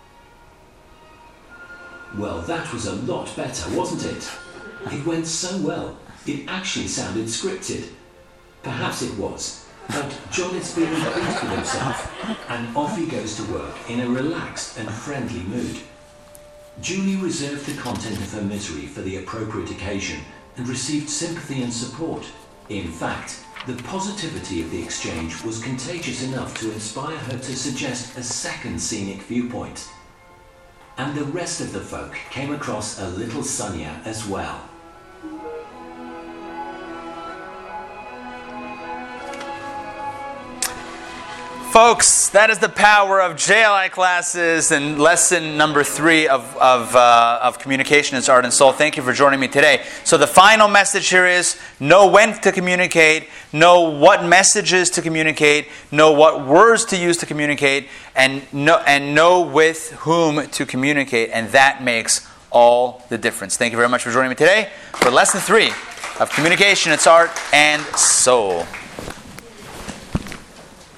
Well, that was a lot better, wasn't it? It went so well, it actually sounded scripted. Perhaps it was, but John is feeling pleased with himself, and off he goes to work in a relaxed and friendly mood. Julie reserved the content of her misery for the appropriate occasion and received sympathy and support. In fact, the positivity of the exchange was contagious enough to inspire her to suggest a second scenic viewpoint. And the rest of the folk came across a little sunnier as well. Folks, that is the power of J L I classes and lesson number three of, of, uh, of Communication is Art and Soul. Thank you for joining me today. So the final message here is know when to communicate, know what messages to communicate, know what words to use to communicate, and know, and know with whom to communicate. And that makes all the difference. Thank you very much for joining me today for lesson three of Communication, It's Art and Soul.